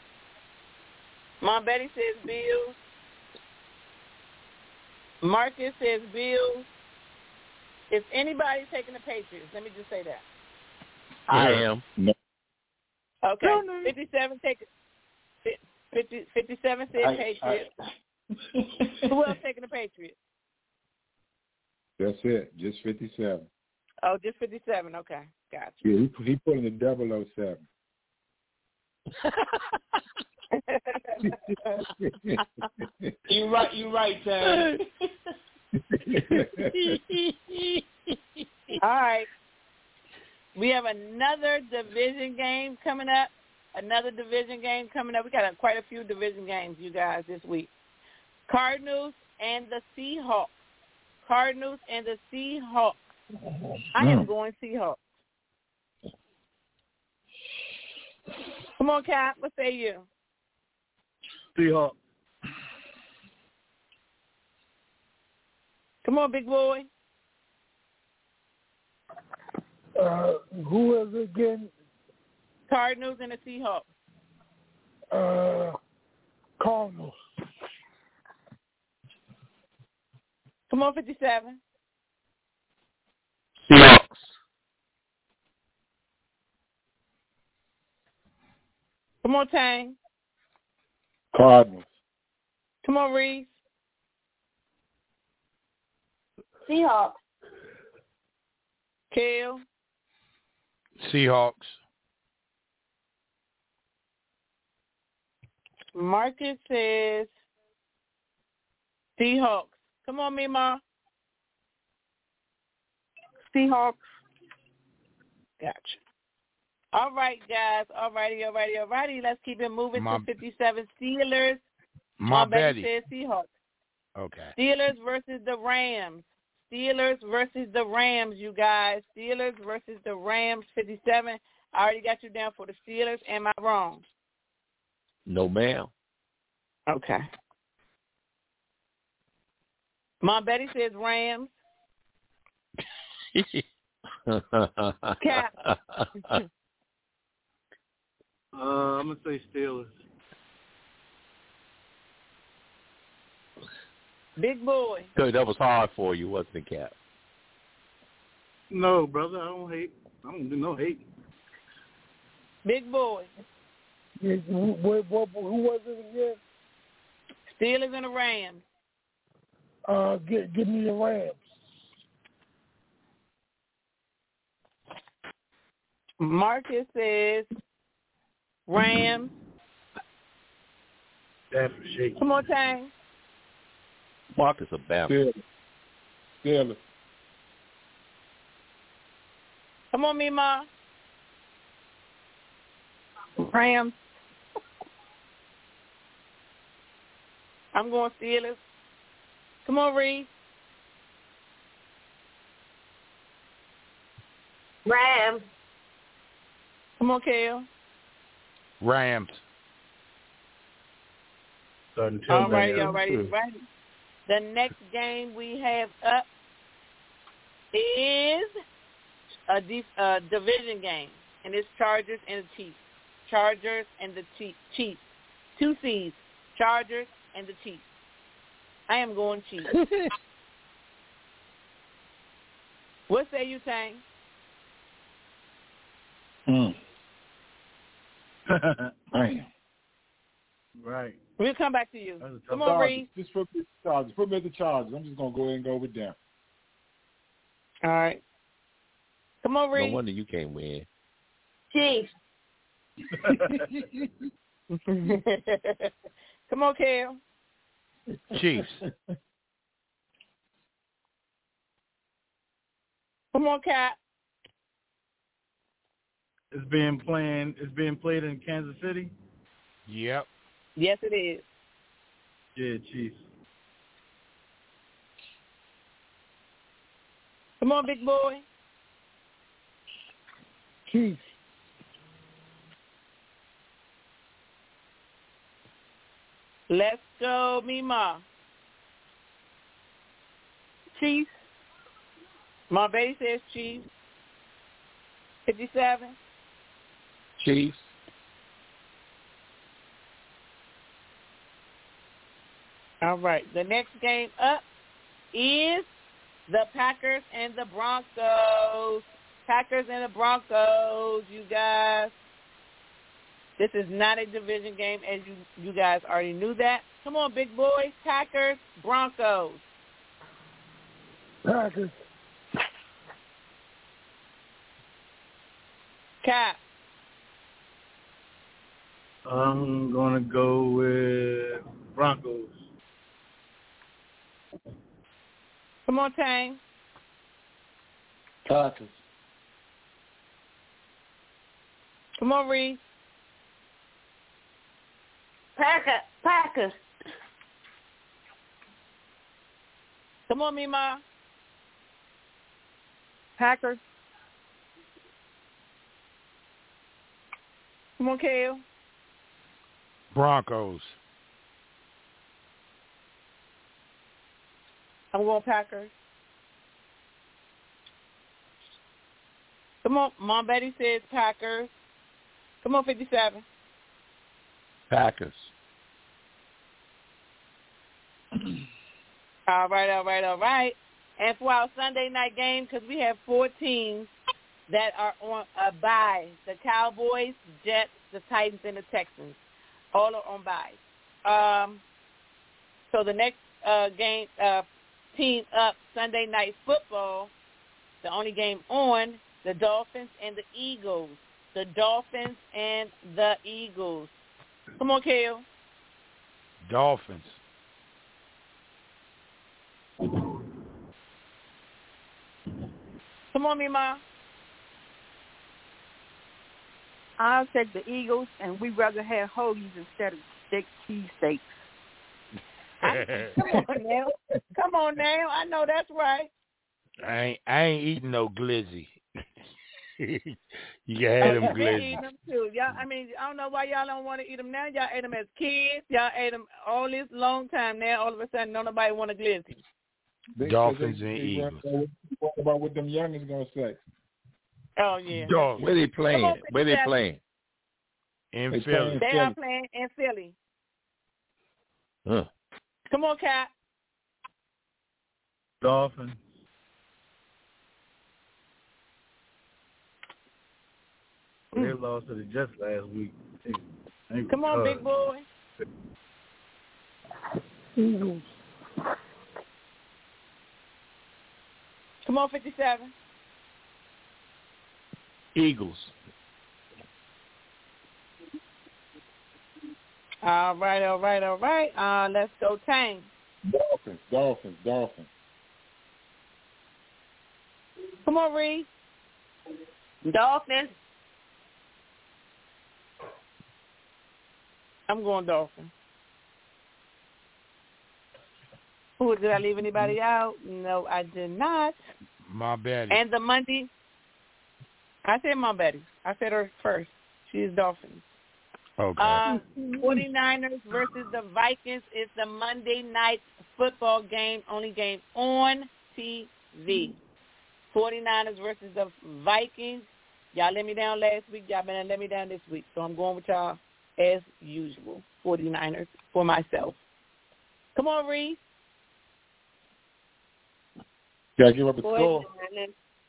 C: Mom Betty says Bills. Marcus says Bills. Is anybody taking the Patriots? Let me just say that.
E: I am.
G: No.
C: Okay. 57 take 57 said Patriots. Who else taking the Patriots?
G: That's it. Just 57.
C: Oh, just 57. Okay. Gotcha.
G: Yeah, he put in the 007.
F: You're right, Terry.
C: All right. We have another division game coming up. We got quite a few division games, you guys, this week. Cardinals and the Seahawks. I am going Seahawks. Come on, Cap. What say you?
D: Seahawks.
C: Come on, big boy.
J: Who is it again?
C: Cardinals and the Seahawks.
J: Cardinals.
C: Come on, 57.
E: Seahawks.
C: Come on, Tang.
G: Cardinals.
C: Come on, Reese.
I: Seahawks.
C: Kale.
B: Seahawks.
C: Marcus says Seahawks. Come on, Mima.
K: Seahawks.
C: Gotcha. All right, guys. All righty. Let's keep it moving to 57. Steelers.
B: Mom Betty
C: says Seahawks.
B: Okay.
C: Steelers versus the Rams. You guys. Steelers versus the Rams, 57. I already got you down for the Steelers. Am I wrong?
E: No, ma'am.
C: Okay. Mom Betty says Rams. Cap.
D: I'm going to say Steelers.
C: Big boy.
E: Good, that was hard for you, wasn't it, Cap?
D: No, brother, I don't hate. I don't do no hate.
C: Big boy.
J: Who was it again?
C: Steelers and the Rams.
J: Give me the Rams.
C: Marcus says Rams.
D: That's for sure.
C: Come on, Tang.
E: Marcus a Bama.
G: Steelers.
C: Come on, Mima.
K: Rams.
C: I'm going Steelers. Come on, Reese.
I: Rams.
C: Come on, Kale.
B: Rams.
C: All righty. The next game we have up is a division game, and it's Chargers and the Chiefs. Chiefs. 2 C's. Chargers and the Chiefs. I am going Chiefs.
K: What say you, Tang?
G: Man.
D: Right.
K: We'll come back to you. Come on, Reed.
G: Just put me at the Chargers. Put me at the Chargers. I'm just going to go ahead and go with them.
K: All right. Come on, Reed.
E: No wonder you can't win.
I: Chiefs.
K: Come on, Kel.
B: Chiefs.
K: Come on, Cat.
D: It's being played in Kansas City?
B: Yep.
K: Yes, it is.
D: Yeah, Chiefs.
K: Come on, big boy.
J: Chiefs.
K: Let's go, Mima. Chiefs. My baby says Chiefs. 57.
E: Chiefs.
K: All right. The next game up is the Packers and the Broncos. Packers and the Broncos, you guys. This is not a division game, as you guys already knew that. Come on, big boys. Packers, Broncos.
J: Packers.
K: Cap.
D: I'm going to go with Broncos.
K: Come on, Tang.
F: Packers.
K: Come on, Reed.
I: Packers.
K: Come on, Mima. Packers. Come on, Kale.
B: Broncos.
K: I'm going Packers. Come on, Mom Betty says Packers. Come on, 57.
E: Packers.
K: All right. And for our Sunday night game, because we have 4 teams that are on a bye. The Cowboys, Jets, the Titans, and the Texans. All are on bye. So the next team up, Sunday Night Football, the only game on, the Dolphins and the Eagles. The Dolphins and the Eagles. Come on, Kale.
B: Dolphins.
K: Come on, Mima. I'll take the Eagles, and we'd rather have hoagies instead of cheesesteaks. Come on now. I know that's right.
B: I ain't eating no glizzy. You can have them glizzy.
K: Eating them too. Y'all, I don't know why y'all don't want to eat them now. Y'all ate them as kids. Y'all ate them all this long time. Now all of a sudden, don't nobody want a glizzy.
B: Dolphins and Eagles.
G: What about what them youngins gonna say?
K: Oh yeah.
B: Dolphins.
E: Where they playing?
K: Where they
E: playing?
B: In Philly.
K: They are playing in Philly.
E: Huh.
K: Come on, Cat.
D: Dolphins. They lost to the Jets last week.
K: Come on, big boy.
J: Eagles.
K: Come on, 57.
E: Eagles.
K: All right. Let's go, Tang.
G: Dolphins.
K: Come on, Reed.
I: Dolphins.
K: I'm going Dolphins. Ooh, did I leave anybody out? No, I did not.
B: My Betty.
K: And the Monday, I said my Betty. I said her first. She's Dolphins.
B: Okay.
K: 49ers versus the Vikings is the Monday night football game, only game on TV. 49ers versus the Vikings. Y'all let me down last week. Y'all been let me down this week. So I'm going with y'all as usual. 49ers for myself. Come on, Reed.
G: Gotta give up a score.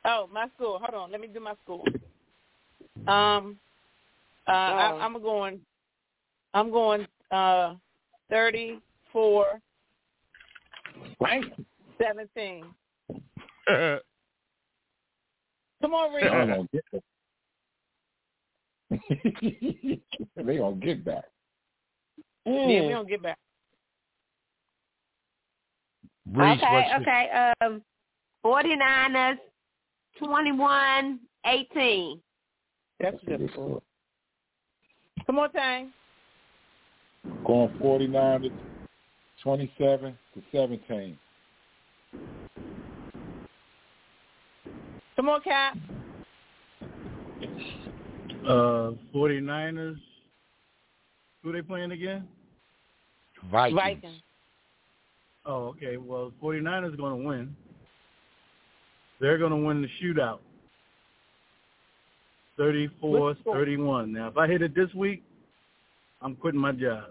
K: Oh, my school. Hold on. Let me do my school. I'm going 34 17. Come on, Reed.
G: They gonna get back.
K: Yeah, we gonna get back.
B: Reese,
I: okay. 49ers 21-18.
K: That's good. Come on, Tang.
G: Going 49 27-17.
K: Come on, Cap.
D: 49ers. Who they playing again?
B: Vikings.
D: Oh, okay. Well, 49ers are going to win. They're going to win the shootout. 34-31. Now, if I hit it this week, I'm quitting my job.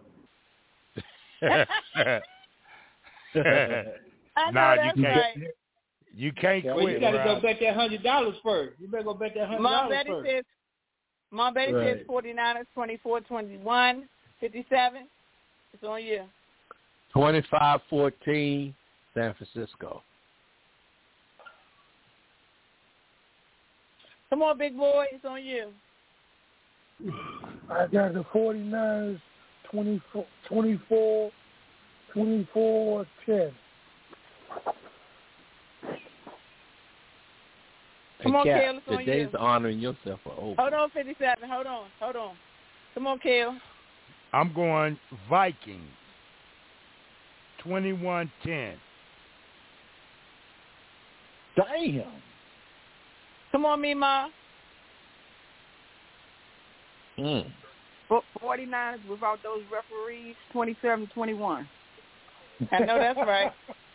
K: Nah, you can't. Right.
B: You can't quit.
F: You got to go bet that $100 first. You better go bet that $100 first.
K: Mom Betty says 49ers 24-21, 57. It's on you.
E: 25-14, San Francisco.
K: Come on, big boy. It's on you.
J: I got the 49ers 24-10.
K: Come on, Kale. It's on you.
E: Today's honoring yourself for over.
K: Hold on, 57. Hold on. Come on, Kale.
B: I'm going Vikings. 21-10.
G: Damn.
K: Come on, Mima.
L: 49ers without those referees, 27-21.
K: I know that's right.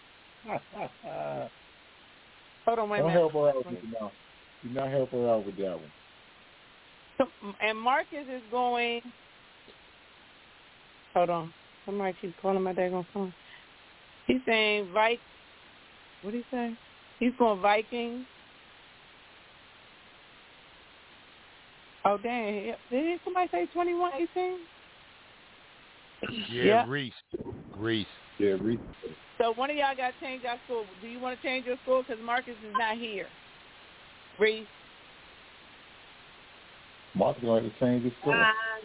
K: Hold on, wait a minute.
G: Don't help her out with that. No. Do not help her out with that one.
K: And Marcus is going. Hold on. Somebody keeps calling my daggone phone. He's saying what did he say? He's going Vikings. Oh, dang. Did somebody say 21-18?
B: Yeah, Reese.
G: Yeah, Reese.
K: So one of y'all got to change our score. Do you want to change your score? Because Marcus is not here. Reese.
G: Marcus going to change his score.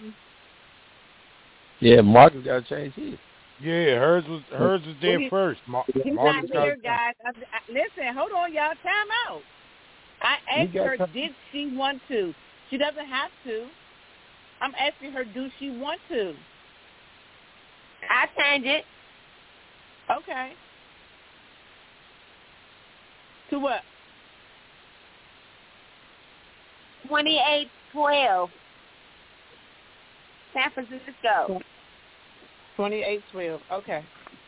E: Yeah, Marcus got to change his.
B: Yeah, hers was there first.
K: He's not here, guys. Listen, hold on, y'all. Time out. I asked her, did she want to? She doesn't have to. I'm asking her, do she want to?
I: I change it.
K: Okay. To what?
I: 28-12. San Francisco.
K: 28-12. Okay.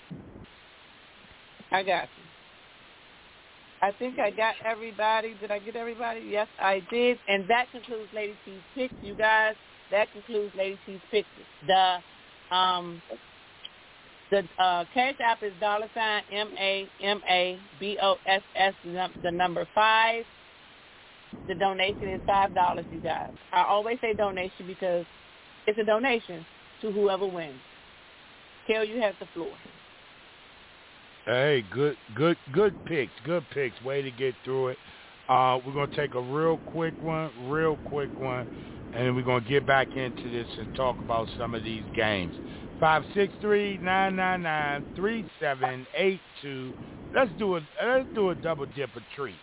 K: I got you. I think I got everybody. Did I get everybody? Yes, I did. And that concludes Lady T's picks, you guys. That concludes Lady T's picks. The Cash App is $MAMABOSS, the number 5. The donation is $5, you guys. I always say donation because it's a donation to whoever wins. Kel, you have the floor.
B: Hey, good picks. Good picks. Way to get through it. We're going to take a real quick one, and then we're going to get back into this and talk about some of these games. 563-999-3782. Let's do a double dip of treats.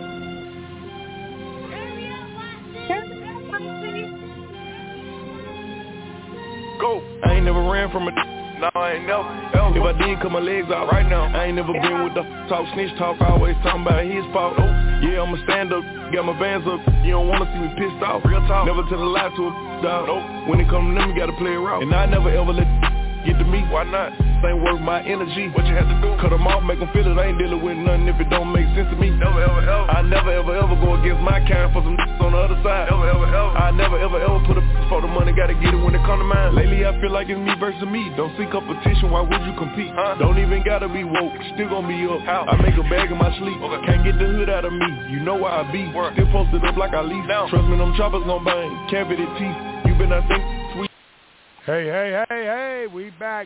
M: Go. I ain't never ran from a no, I ain't never. If I did, cut my legs out right now. I ain't never been with the talk, snitch talk, always talking about his fault. Oh, yeah, I'ma stand up, got my bands up. You don't wanna see me pissed off. Real talk. Never tell a lie to a dog. Nope. When it come to them, you gotta play it raw. And I never ever let get to me. Why not? ain't worth my energy. What you have to do? Cut them off, make them feel it. I ain't dealing with nothing if it don't make sense to me. Never, ever, ever. I never, ever, ever go against my kind for some on the other side. Never, ever, ever. I never, ever, ever put a for the money. Gotta get it when it come to mine. Lately, I feel like it's me versus me. Don't seek competition. Why would you compete? Don't even gotta be woke. Still gonna be up. How? I make a bag in my sleep. Okay. Can't get the hood out of me. You know where I be. Work. Still posted up like I leave. Now. Trust me, them choppers gon' bang. Cavity teeth. You been I think sweet.
B: Hey, we back.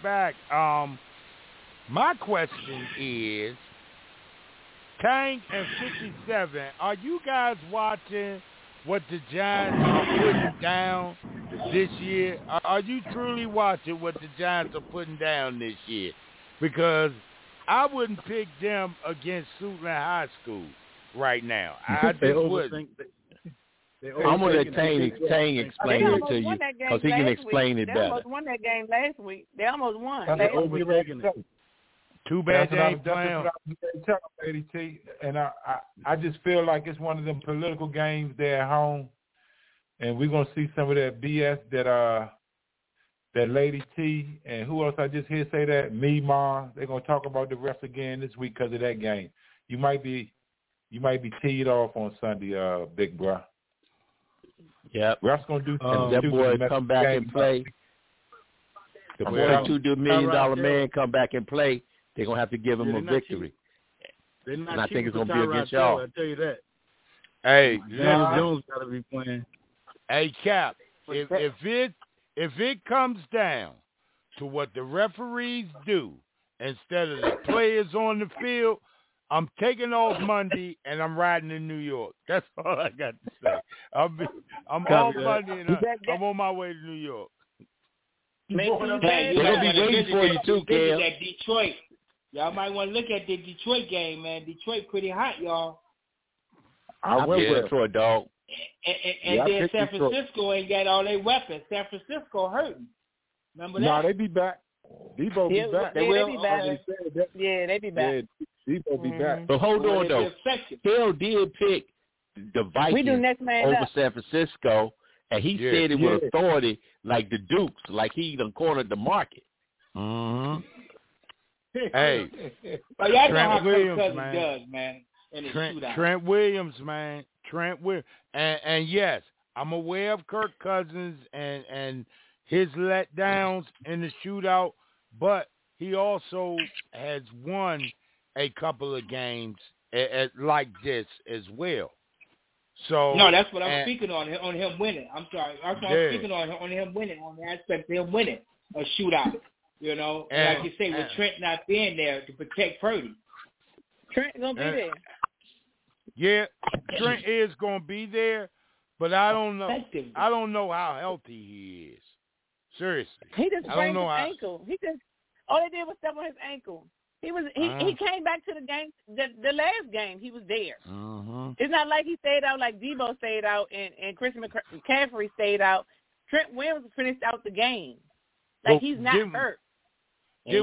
B: My question is, Tank and 57, are you guys watching what the Giants are putting down this year? Are you truly watching what the Giants are putting down this year? Because I wouldn't pick them against Suitland High School right now. I just wouldn't.
E: I'm going to let Tang explain it to you because he can explain it better.
K: They almost won that game last week. They almost won.
B: Too bad they ain't playing.
G: Lady T, and I just feel like it's one of them political games there at home, and we're going to see some of that BS that Lady T and who else I just hear say that? Meemaw. They're going to talk about the refs again this week because of that game. You might be teed off on Sunday, big bro.
E: Yeah,
G: Ref's gonna do
E: that boy come back and play. The boy, $2 million man come back and play. They're gonna have to give him a victory. And I think it's gonna be against y'all.
D: I tell you that.
B: Hey,
D: Jones got to be playing.
B: Hey, Cap, if it comes down to what the referees do instead of the players on the field, I'm taking off Monday and I'm riding to New York. That's all I got to say. I'm off Monday and I'm on my way to New York.
F: They're going to be waiting for you too, Kel. That Detroit. Y'all might want to look at the Detroit game, man. Detroit pretty hot, y'all.
E: I will with Detroit, dog.
F: And then San Francisco ain't got all their weapons. San Francisco hurting. Remember that?
G: No, they be back. Debo be back.
K: They will be back. Yeah, they be back.
G: Debo be back.
E: But hold on, though. Hill did pick the Vikings over San Francisco, and he said it with authority like the Dukes, like he done cornered the market.
B: Mm-hmm. Hey,
F: but y'all know how Kirk Cousins does, man.
B: Trent Williams, man. Trent Williams. And yes, I'm aware of Kirk Cousins and his letdowns in the shootout, but he also has won a couple of games like this as well. So
F: no, that's what I'm speaking on him winning. I'm sorry. I'm speaking on him winning, on the aspect of him winning a shootout. You know, like you say, with Trent not being there to protect Purdy.
K: Trent gonna be there.
B: Yeah, Trent is gonna be there, but I don't know. I don't know how healthy he is. Seriously,
K: he just sprained his ankle. He just all they did was step on his ankle. He came back to the game. The last game he was there.
B: Mm-hmm.
K: It's not like he stayed out like Debo stayed out and Chris McCaffrey stayed out. Trent Williams finished out the game. Like he's not hurt.
B: Didn't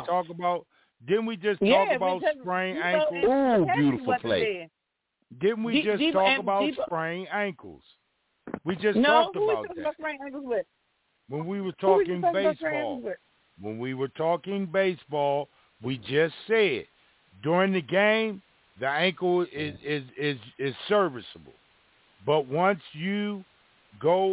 B: we just talk about sprained ankles?
E: Ooh, beautiful play.
B: Didn't we just talk about sprained ankles? We just talked about that.
K: About sprained ankles with?
B: When we were talking baseball. When we were talking baseball, we just said during the game the ankle is serviceable, but once you go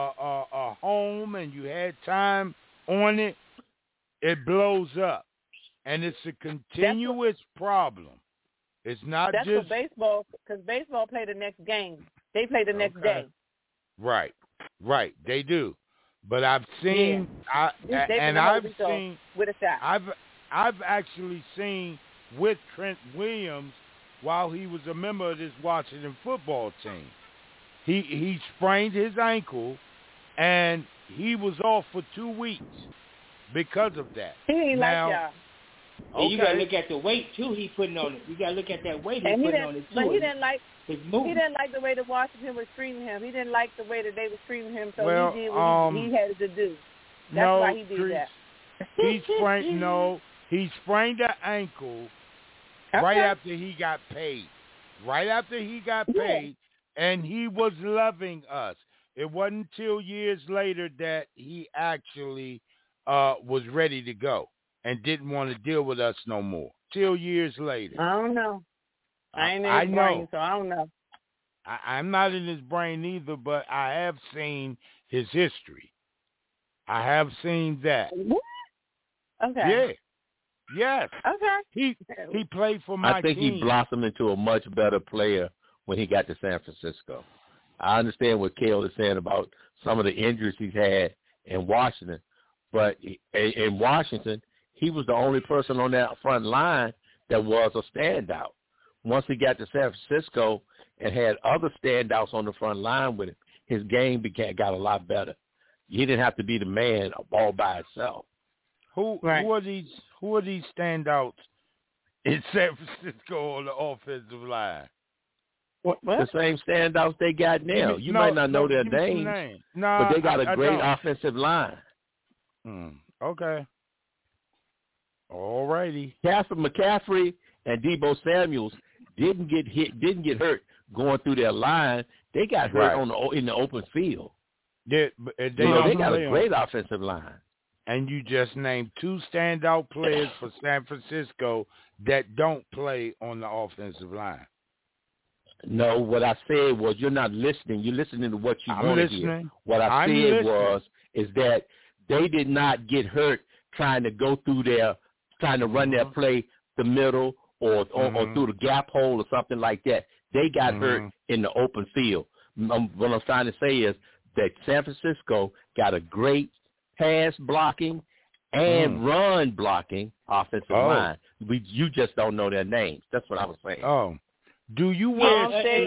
B: home and you had time on it, it blows up, and it's a continuous problem. It's not
K: that's
B: just
K: baseball, because baseball play the next game. They play the next day.
B: Right, they do. But I've seen, I've seen
K: with a shot.
B: I've actually seen with Trent Williams while he was a member of this Washington football team. He sprained his ankle, and he was off for 2 weeks because of that.
K: He ain't like y'all.
F: And you got to look at the weight, too, he putting on it. You got to look at that weight he's putting on it, too.
K: But he didn't like
F: his movement.
K: He didn't like the way that Washington was treating him. He didn't like the way that they were treating him, so he did what he had to do. That's why he did that.
B: He sprained the ankle right after he got paid. Right after he got paid, and he was loving us. It wasn't until years later that he actually was ready to go and didn't want to deal with us no more. Till years later.
C: I don't know. I ain't in his brain, so I don't know.
B: I'm not in his brain either, but I have seen his history. I have seen that.
C: What? Okay.
B: Yeah. Yes.
C: Okay.
B: He played for my team.
E: I think he blossomed into a much better player when he got to San Francisco. I understand what Kale is saying about some of the injuries he's had in Washington, but in Washington, he was the only person on that front line that was a standout. Once he got to San Francisco and had other standouts on the front line with him, his game got a lot better. He didn't have to be the man all by himself.
B: Who are these standouts in San Francisco on the offensive line?
C: What?
E: The same standouts they got now. You might not know their names, but they got a great offensive line.
B: Okay. All righty.
E: McCaffrey and Deebo Samuels didn't get hurt going through their line. They got hurt in the open field. They got a great offensive line.
B: And you just named two standout players for San Francisco that don't play on the offensive line.
E: No, what I said was you're not listening. You're listening to what you want to hear. What I said is that they did not get hurt trying to go through trying to run their play the middle or through the gap hole or something like that. They got hurt in the open field. What I'm trying to say is that San Francisco got a great pass blocking and run blocking offensive line. You just don't know their names. That's what I was saying.
B: Oh. Do you wear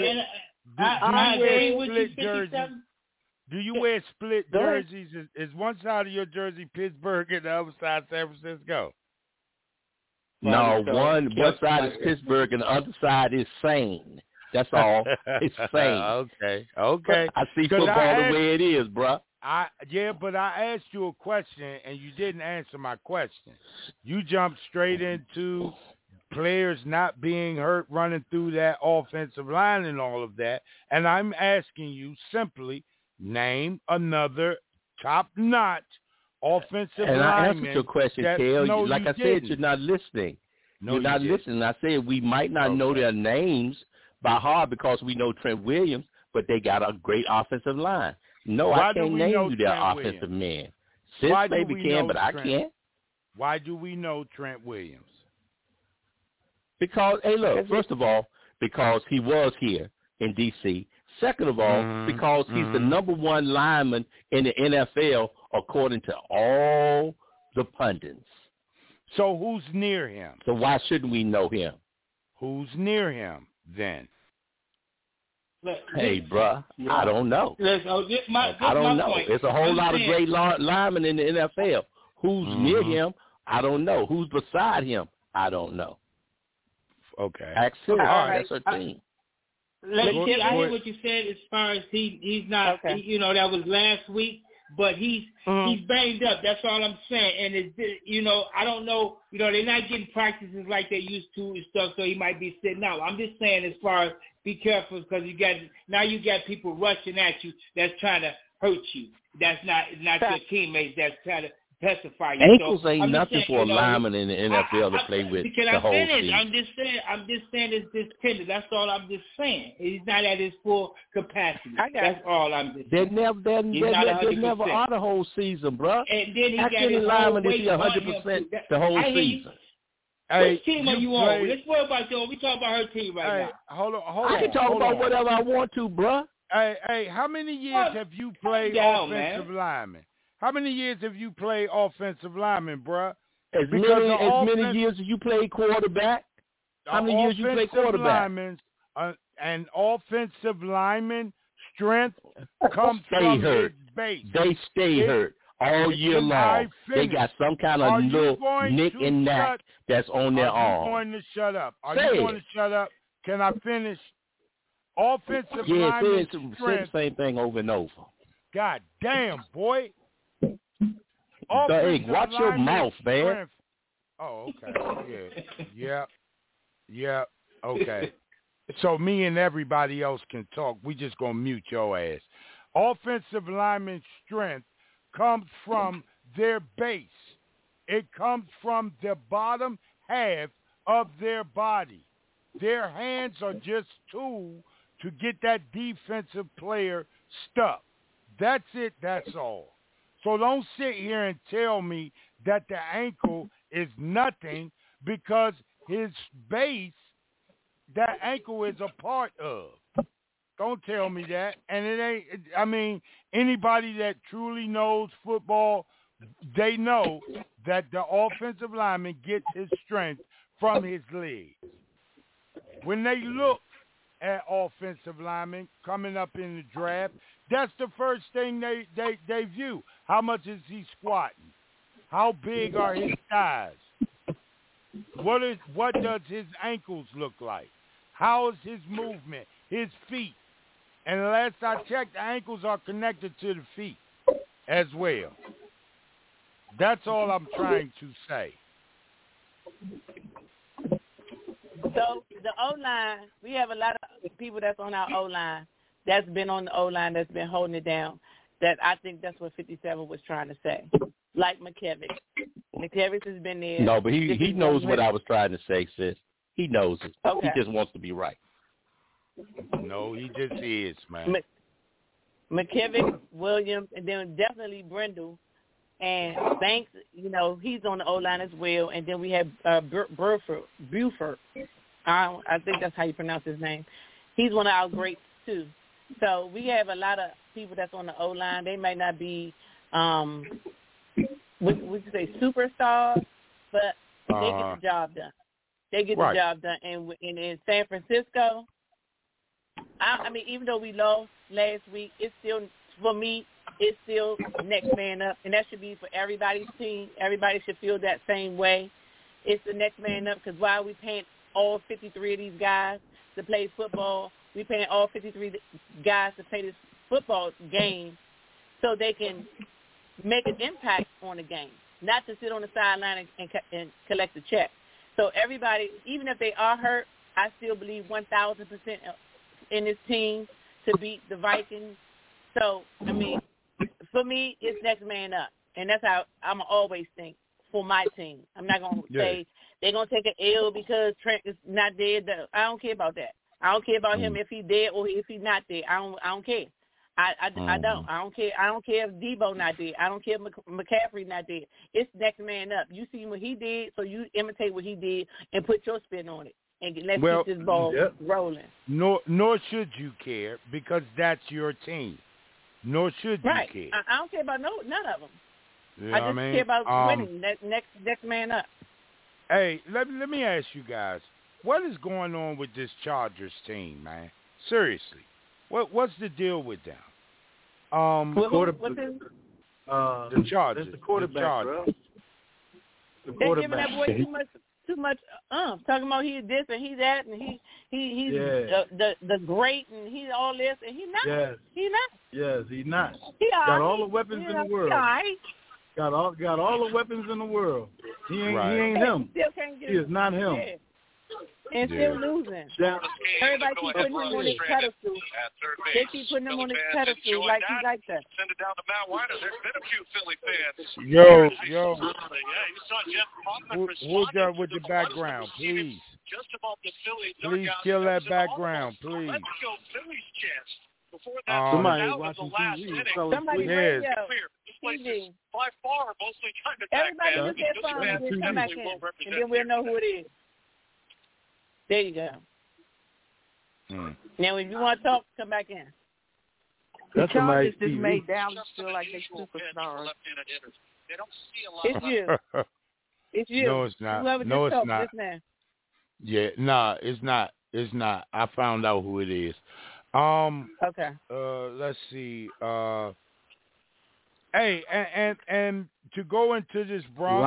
B: split jerseys? Do you wear split jerseys? Is one side of your jersey Pittsburgh and the other side San Francisco?
E: No, one side is Pittsburgh and the other side is sane. That's all. It's sane.
B: Okay.
E: I see football the way it is, bro.
B: But I asked you a question and you didn't answer my question. You jumped straight into players not being hurt running through that offensive line and all of that. And I'm asking you simply, name another top-notch offensive lineman.
E: And I answered your question, Kale.
B: No,
E: like I said, you're not listening. You're not listening. I said we might not know their names by heart because we know Trent Williams, but they got a great offensive line. No, I can't name you their offensive man. Sis maybe can, but I can't.
B: Why do we know Trent Williams?
E: Because, hey, look, first of all, because he was here in D.C. Second of all, because he's the number one lineman in the NFL according to all the pundits.
B: So who's near him?
E: So why shouldn't we know him?
B: Who's near him then?
E: Hey, bruh, I don't know. I don't know. It's a whole lot of great linemen in the NFL. Who's near him? I don't know. Who's beside him? I don't know.
B: Okay.
E: All right. That's our team.
F: I hear what you said as far as he's not, that was last week, but he's banged up. That's all I'm saying. And, I don't know, they're not getting practices like they used to and stuff, so he might be sitting out. I'm just saying as far as be careful because you got people rushing at you that's trying to hurt you. That's not your teammates that's trying to pacify you.
E: Ankles ain't nothing for a lineman in the NFL to play with the whole season.
F: I'm just saying it's this tender. That's all I'm just saying. He's not at his full capacity. That's all I'm just saying.
E: They never are the whole season, bro.
F: And then he got
E: his lineman to be 100% the whole season.
F: Which team are you on? Let's worry about you. We talking about her team right now.
B: Hold on.
E: I can talk about whatever I want to, bro.
B: Hey, how many years have you played offensive lineman? How many years have you played offensive lineman, bruh?
E: As many years as you played quarterback? How many years you played quarterback?
B: And offensive lineman strength comes from his base.
E: They stay hurt all year long. They got some kind of little nick and knack that's on their arm.
B: Are you going to shut up? You going to shut up? Can I finish? Offensive lineman strength.
E: Say the same thing over and over.
B: God damn, boy.
E: Hey, watch your mouth, man.
B: Oh, okay. Yeah. Okay. So me and everybody else can talk. We just gonna mute your ass. Offensive lineman strength comes from their base. It comes from the bottom half of their body. Their hands are just tools to get that defensive player stuck. That's it. That's all. So don't sit here and tell me that the ankle is nothing, because his base, that ankle is a part of. Don't tell me that. And it ain't, I mean, anybody that truly knows football, they know that the offensive lineman gets his strength from his legs. When they look at offensive linemen coming up in the draft, that's the first thing they view. How much is he squatting? How big are his thighs? What does his ankles look like? How is his movement? His feet? And last I checked, the ankles are connected to the feet as well. That's all I'm trying to say.
K: So the O-line, we have a lot of people that's on our O-line, that's been on the O-line, that's been holding it down, that I think that's what 57 was trying to say. Like McKevitt. McKevitt has been there.
E: No, but he knows what I was trying to say, sis. He knows it.
K: Okay.
E: He just wants to be right.
B: No, he just is, man.
K: McKevitt, Williams, and then definitely Brindle. And Banks, you know, he's on the O-line as well. And then we have Buford. I think that's how you pronounce his name. He's one of our greats, too. So we have a lot of people that's on the O-line. They might not be, what you say, superstars, but they get the job done. They get the job done. And in San Francisco, I mean, even though we lost last week, it's still, for me, it's still next man up. And that should be for everybody's team. Everybody should feel that same way. It's the next man up, because why are we paying all 53 of these guys to play football? We paying all 53 guys to play this football game so they can make an impact on the game, not to sit on the sideline and collect a check. So everybody, even if they are hurt, I still believe 1,000% in this team to beat the Vikings. So, I mean, for me, it's next man up. And that's how I'm always think for my team. I'm not going to say they're going to take an L because Trent is not dead. I don't care about that. I don't care about him if he's dead or if he's not dead. I don't care. I don't. I don't care. I don't care if Debo not dead. I don't care if McCaffrey not dead. It's next man up. You see what he did, so you imitate what he did and put your spin on it. And let's keep this ball rolling.
B: Nor should you care, because that's your team. Nor should you care.
K: I don't care about none of them.
B: You know
K: I just care about winning. Next man up.
B: Hey, let me ask you guys, what is going on with this Chargers team, man? Seriously, what's the deal with them?
D: The
B: Chargers.
D: That's the quarterback, bro.
K: They're giving that boy too much talking about he's this and he's that and he's the great and he's all this and he's not.
D: Yes.
K: He's not.
D: Yes, he's not.
K: Got
D: all the weapons in the world. Got all the weapons in the world. He ain't him. He is not him.
K: Yeah. And still losing. Everybody keep putting him on his pedestal. They keep putting him on his pedestal like he like that.
N: Send it down to Matt Weiner. There's been a few Philly fans.
B: Yo.
N: Yeah, you saw Jeff Hoffman
B: Who's that with the background, please?
N: Just about the Philly.
B: Please kill that background, please.
N: Let's go Philly's chance. Before that,
D: somebody watching TV.
K: Somebody
B: yes.
N: This place is by far mostly Diamondback
K: Everybody
N: fans.
K: look at phone and come back in, and then we'll know who it is. There you go. Now, if you want to talk, come back in.
L: The Chargers just made Dallas feel like they're superstars.
K: It's you. It's you.
B: No, it's not.
K: Whoever
B: no,
K: just
B: it's not.
K: Just now.
B: Yeah, nah, it's not. It's not. I found out who it is.
K: Okay.
B: Let's see. Hey, and to go into this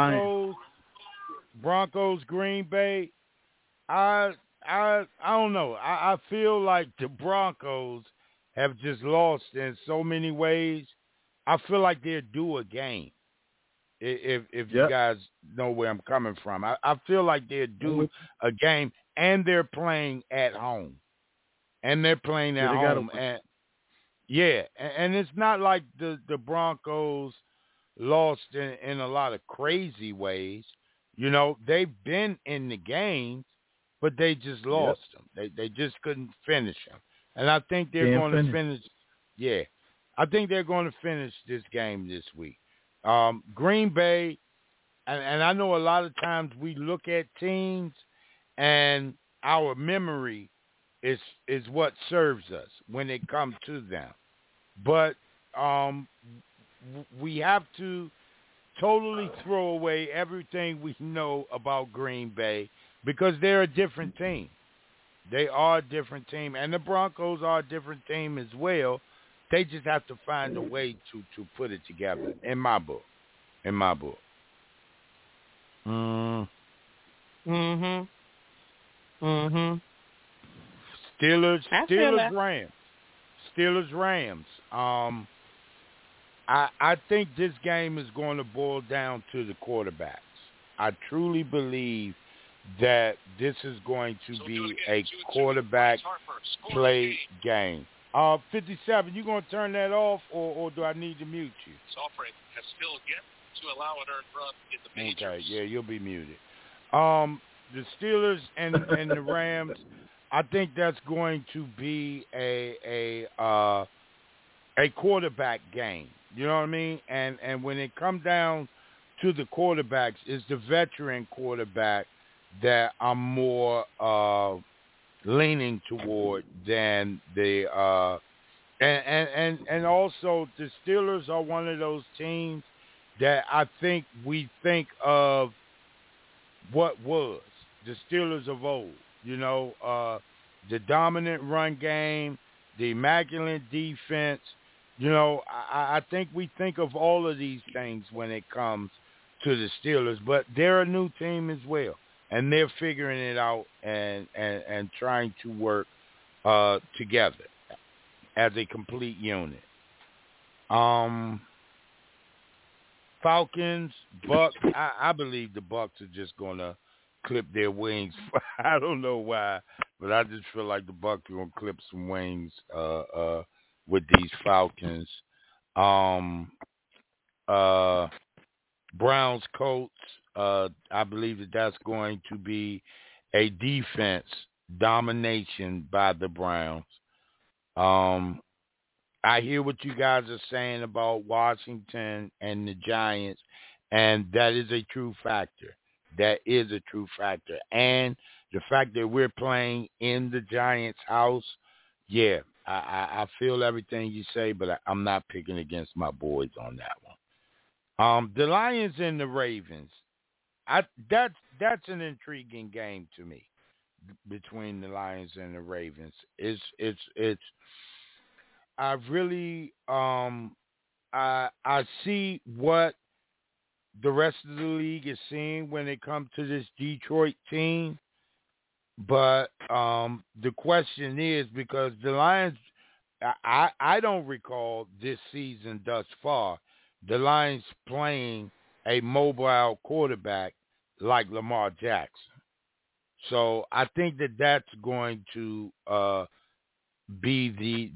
B: Broncos Green Bay, I don't know. I feel like the Broncos have just lost in so many ways. I feel like they're due a game. If you guys know where I'm coming from, I feel like they're due a game, and they're playing at home. And they're playing at home. And it's not like the Broncos lost in a lot of crazy ways. You know, they've been in the games, but they just lost them. They just couldn't finish them. And I think they're going to finish. Yeah, I think they're going to finish this game this week. Green Bay, and I know a lot of times we look at teams and our memory is what serves us when it comes to them. But we have to totally throw away everything we know about Green Bay because they're a different team. They are a different team, and the Broncos are a different team as well. They just have to find a way to put it together, in my book. Steelers, Rams. I think this game is going to boil down to the quarterbacks. I truly believe that this is going to be a quarterback play game. 57, you going to turn that off, or do I need to mute you?
N: Software has still again to allow an earned run in the majors.
B: Okay, yeah, you'll be muted. The Steelers and the Rams, I think that's going to be a quarterback game. You know what I mean? And when it comes down to the quarterbacks, it's the veteran quarterback that I'm more leaning toward than the and also the Steelers are one of those teams that I think we think of what was the Steelers of old. You know, the dominant run game, the immaculate defense. You know, I think we think of all of these things when it comes to the Steelers, but they're a new team as well, and they're figuring it out and trying to work together as a complete unit. Falcons, Bucks, I believe the Bucks are just going to clip their wings. I don't know why, but I just feel like the Bucks are going to clip some wings with these Falcons. Browns, Colts, I believe that's going to be a defense domination by the Browns. I hear what you guys are saying about Washington and the Giants, and that is a true factor. That is a true factor. And the fact that we're playing in the Giants' house, yeah, I feel everything you say, but I'm not picking against my boys on that one. The Lions and the Ravens, that's an intriguing game to me between the Lions and the Ravens. It's I really I see what the rest of the league is seeing when it comes to this Detroit team. But the question is, because the Lions, I don't recall this season thus far, the Lions playing a mobile quarterback like Lamar Jackson. So I think that's going to be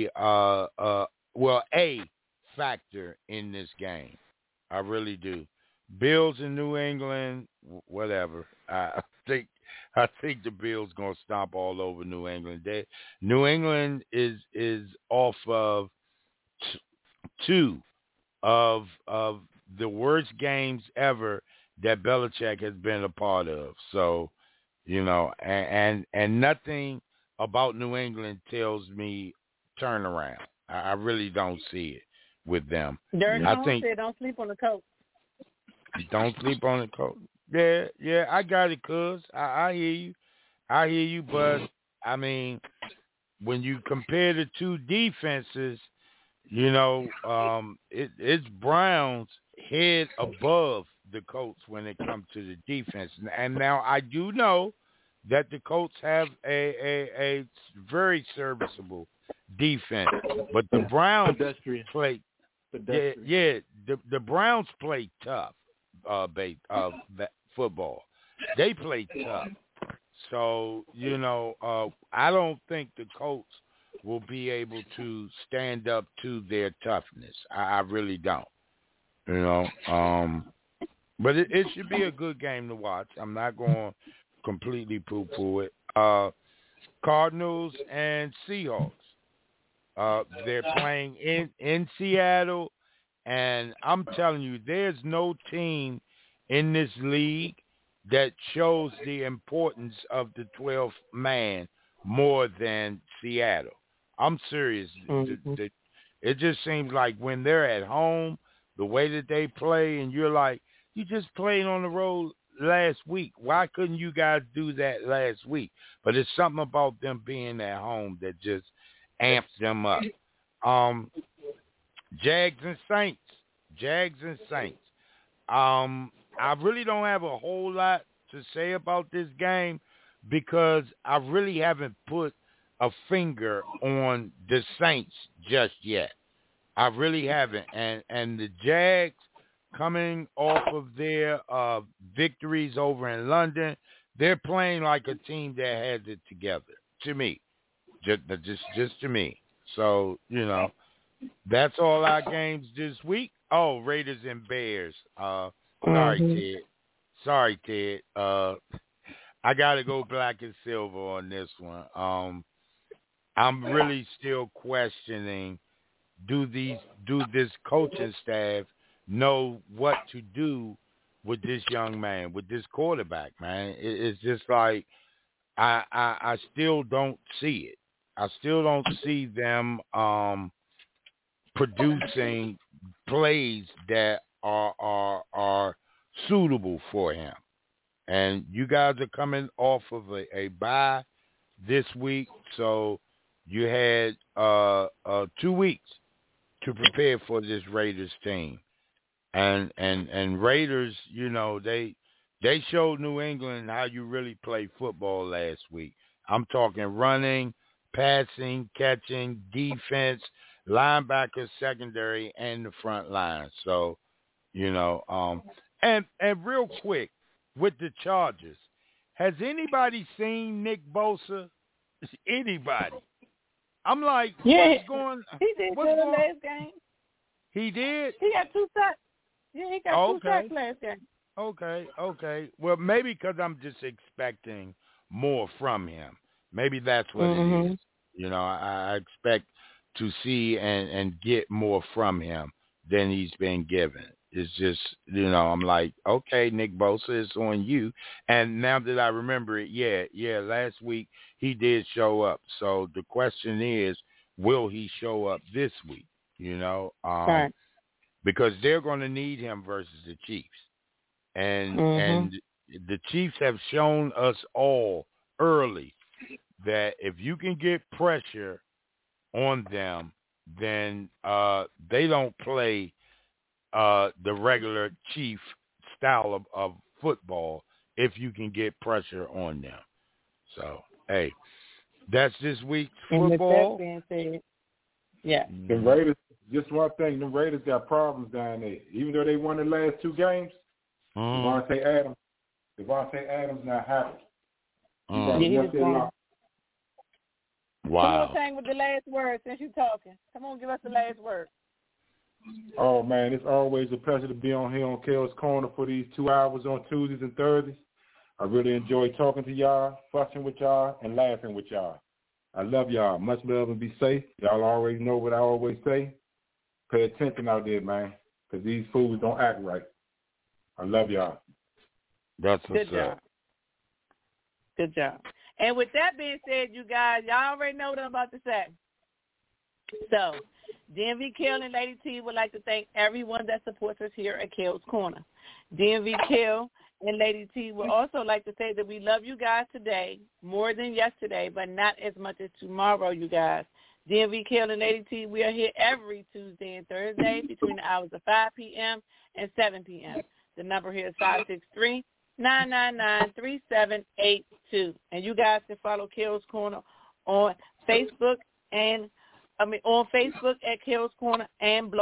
B: a factor in this game. I really do. Bills in New England, whatever. I think the Bills gonna stomp all over New England. New England is off of two of the worst games ever that Belichick has been a part of. So, you know, and nothing about New England tells me turn around. I really don't see it with them.
C: I think don't sleep on the coach.
B: Don't sleep on the coach. Yeah, I got it, cuz. I hear you, but I mean, when you compare the two defenses, you know, it's Browns head above the Colts when it comes to the defense. And now I do know that the Colts have a very serviceable defense, but the Browns play. Yeah, the Browns play tough. Football. They play tough. So, you know, I don't think the Colts will be able to stand up to their toughness. I really don't. You know, but it should be a good game to watch. I'm not going to completely poo-poo it. Cardinals and Seahawks. They're playing in Seattle, and I'm telling you, there's no team in this league that shows the importance of the 12th man more than Seattle. I'm serious. Mm-hmm. It just seems like when they're at home, the way that they play, and you're like, you just played on the road last week. Why couldn't you guys do that last week? But it's something about them being at home that just amps them up. Jags and Saints. I really don't have a whole lot to say about this game because I really haven't put a finger on the Saints just yet. I really haven't. And the Jags, coming off of their victories over in London, they're playing like a team that has it together, to me. Just to me. So, you know, that's all our games this week. Oh, Raiders and Bears. Sorry, Ted. I got to go black and silver on this one. I'm really still questioning, do this coaching staff know what to do with this young man, with this quarterback, man? It's just like I still don't see it. I still don't see them producing plays that are suitable for him. And you guys are coming off of a bye this week, so you had 2 weeks to prepare for this Raiders team. And Raiders, you know, they showed New England how you really play football last week. I'm talking running, passing, catching, defense, linebackers, secondary, and the front line. So, you know, and real quick, with the Chargers, has anybody seen Nick Bosa? Anybody? I'm like, what's going on?
K: He did good last game.
B: He did?
K: He got 2 sacks. Yeah, he got 2 sacks last game.
B: Okay. Well, maybe because I'm just expecting more from him. Maybe that's what it is. You know, I expect to see and get more from him than he's been given. It's just, you know, I'm like, okay, Nick Bosa, it's on you. And now that I remember it, yeah, last week he did show up. So the question is, will he show up this week? You know,
K: right.
B: Because they're going to need him versus the Chiefs. And the Chiefs have shown us all early that if you can get pressure on them, then they don't play the regular Chief style of football if you can get pressure on them. So, hey, that's this week's football.
K: And with that being said, yeah.
G: The Raiders, just one thing, the Raiders got problems down there. Even though they won the last 2 games, Devontae Adams not happy.
B: Wow.
K: Come on, Tang, with the last word since you're talking. Come on, give us the last word.
G: Oh, man, it's always a pleasure to be on here on Kel's Corner for these 2 hours on Tuesdays and Thursdays. I really enjoy talking to y'all, fussing with y'all, and laughing with y'all. I love y'all. Much love and be safe. Y'all already know what I always say. Pay attention out there, man, because these fools don't act right. I love y'all.
B: That's what's up.
K: Good job. And with that being said, you guys, y'all already know what I'm about to say. So, DMV Kill and Lady T would like to thank everyone that supports us here at Kel's Corner. DMV Kill and Lady T would also like to say that we love you guys today more than yesterday, but not as much as tomorrow, you guys. DMV Kill and Lady T, we are here every Tuesday and Thursday between the hours of 5 p.m. and 7 p.m. The number here is 563-999-3782. And you guys can follow Kel's Corner on Facebook on Facebook at Kel's Corner and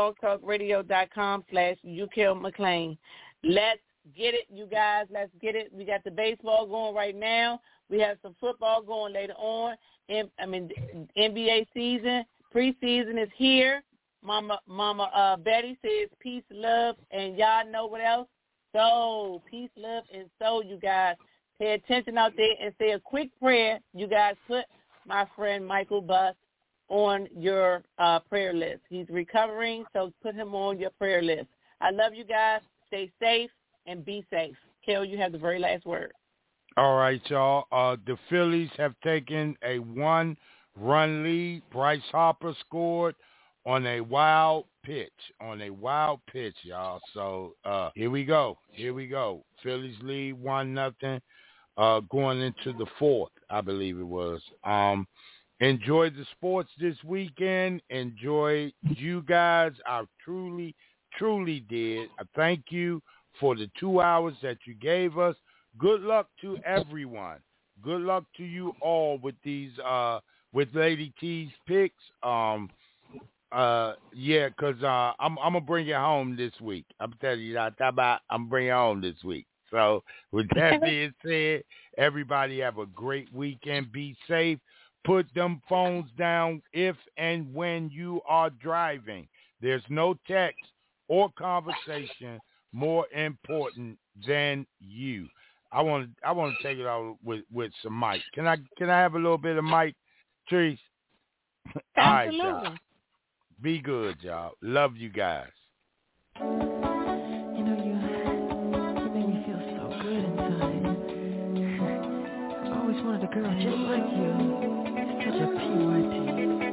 K: blogtalkradio.com/UKelMcLean. Let's get it, you guys. Let's get it. We got the baseball going right now. We have some football going later on. NBA season, preseason is here. Mama Betty says peace, love, and y'all know what else? Soul. Peace, love, and soul, you guys. Pay attention out there and say a quick prayer. You guys put my friend Michael Buss on your prayer list. He's recovering, so put him on your prayer list. I love you guys. Stay safe and be safe. Kel, you have the very last word.
B: All right, y'all. The Phillies have taken a 1-run lead. Bryce Harper scored on a wild pitch, y'all. So here we go. Phillies lead 1-0 going into the fourth, I believe it was. Enjoy the sports this weekend. Enjoy you guys. I truly did. I thank you for the 2 hours that you gave us. Good luck to everyone. Good luck to you all with these with Lady T's picks. Yeah, because I'm gonna bring it home this week. I'm telling you that I'm bringing it home this week. So with that being said, everybody have a great weekend. Be safe. Put them phones down if and when you are driving. There's no text or conversation more important than you. I want to take it out with some Mike. Can I have a little bit of Mike, Trees?
K: Absolutely.
B: All right, y'all. Be good, y'all. Love you guys.
O: You make me feel so good inside. I've always wanted a girl just like you. Such a PYT.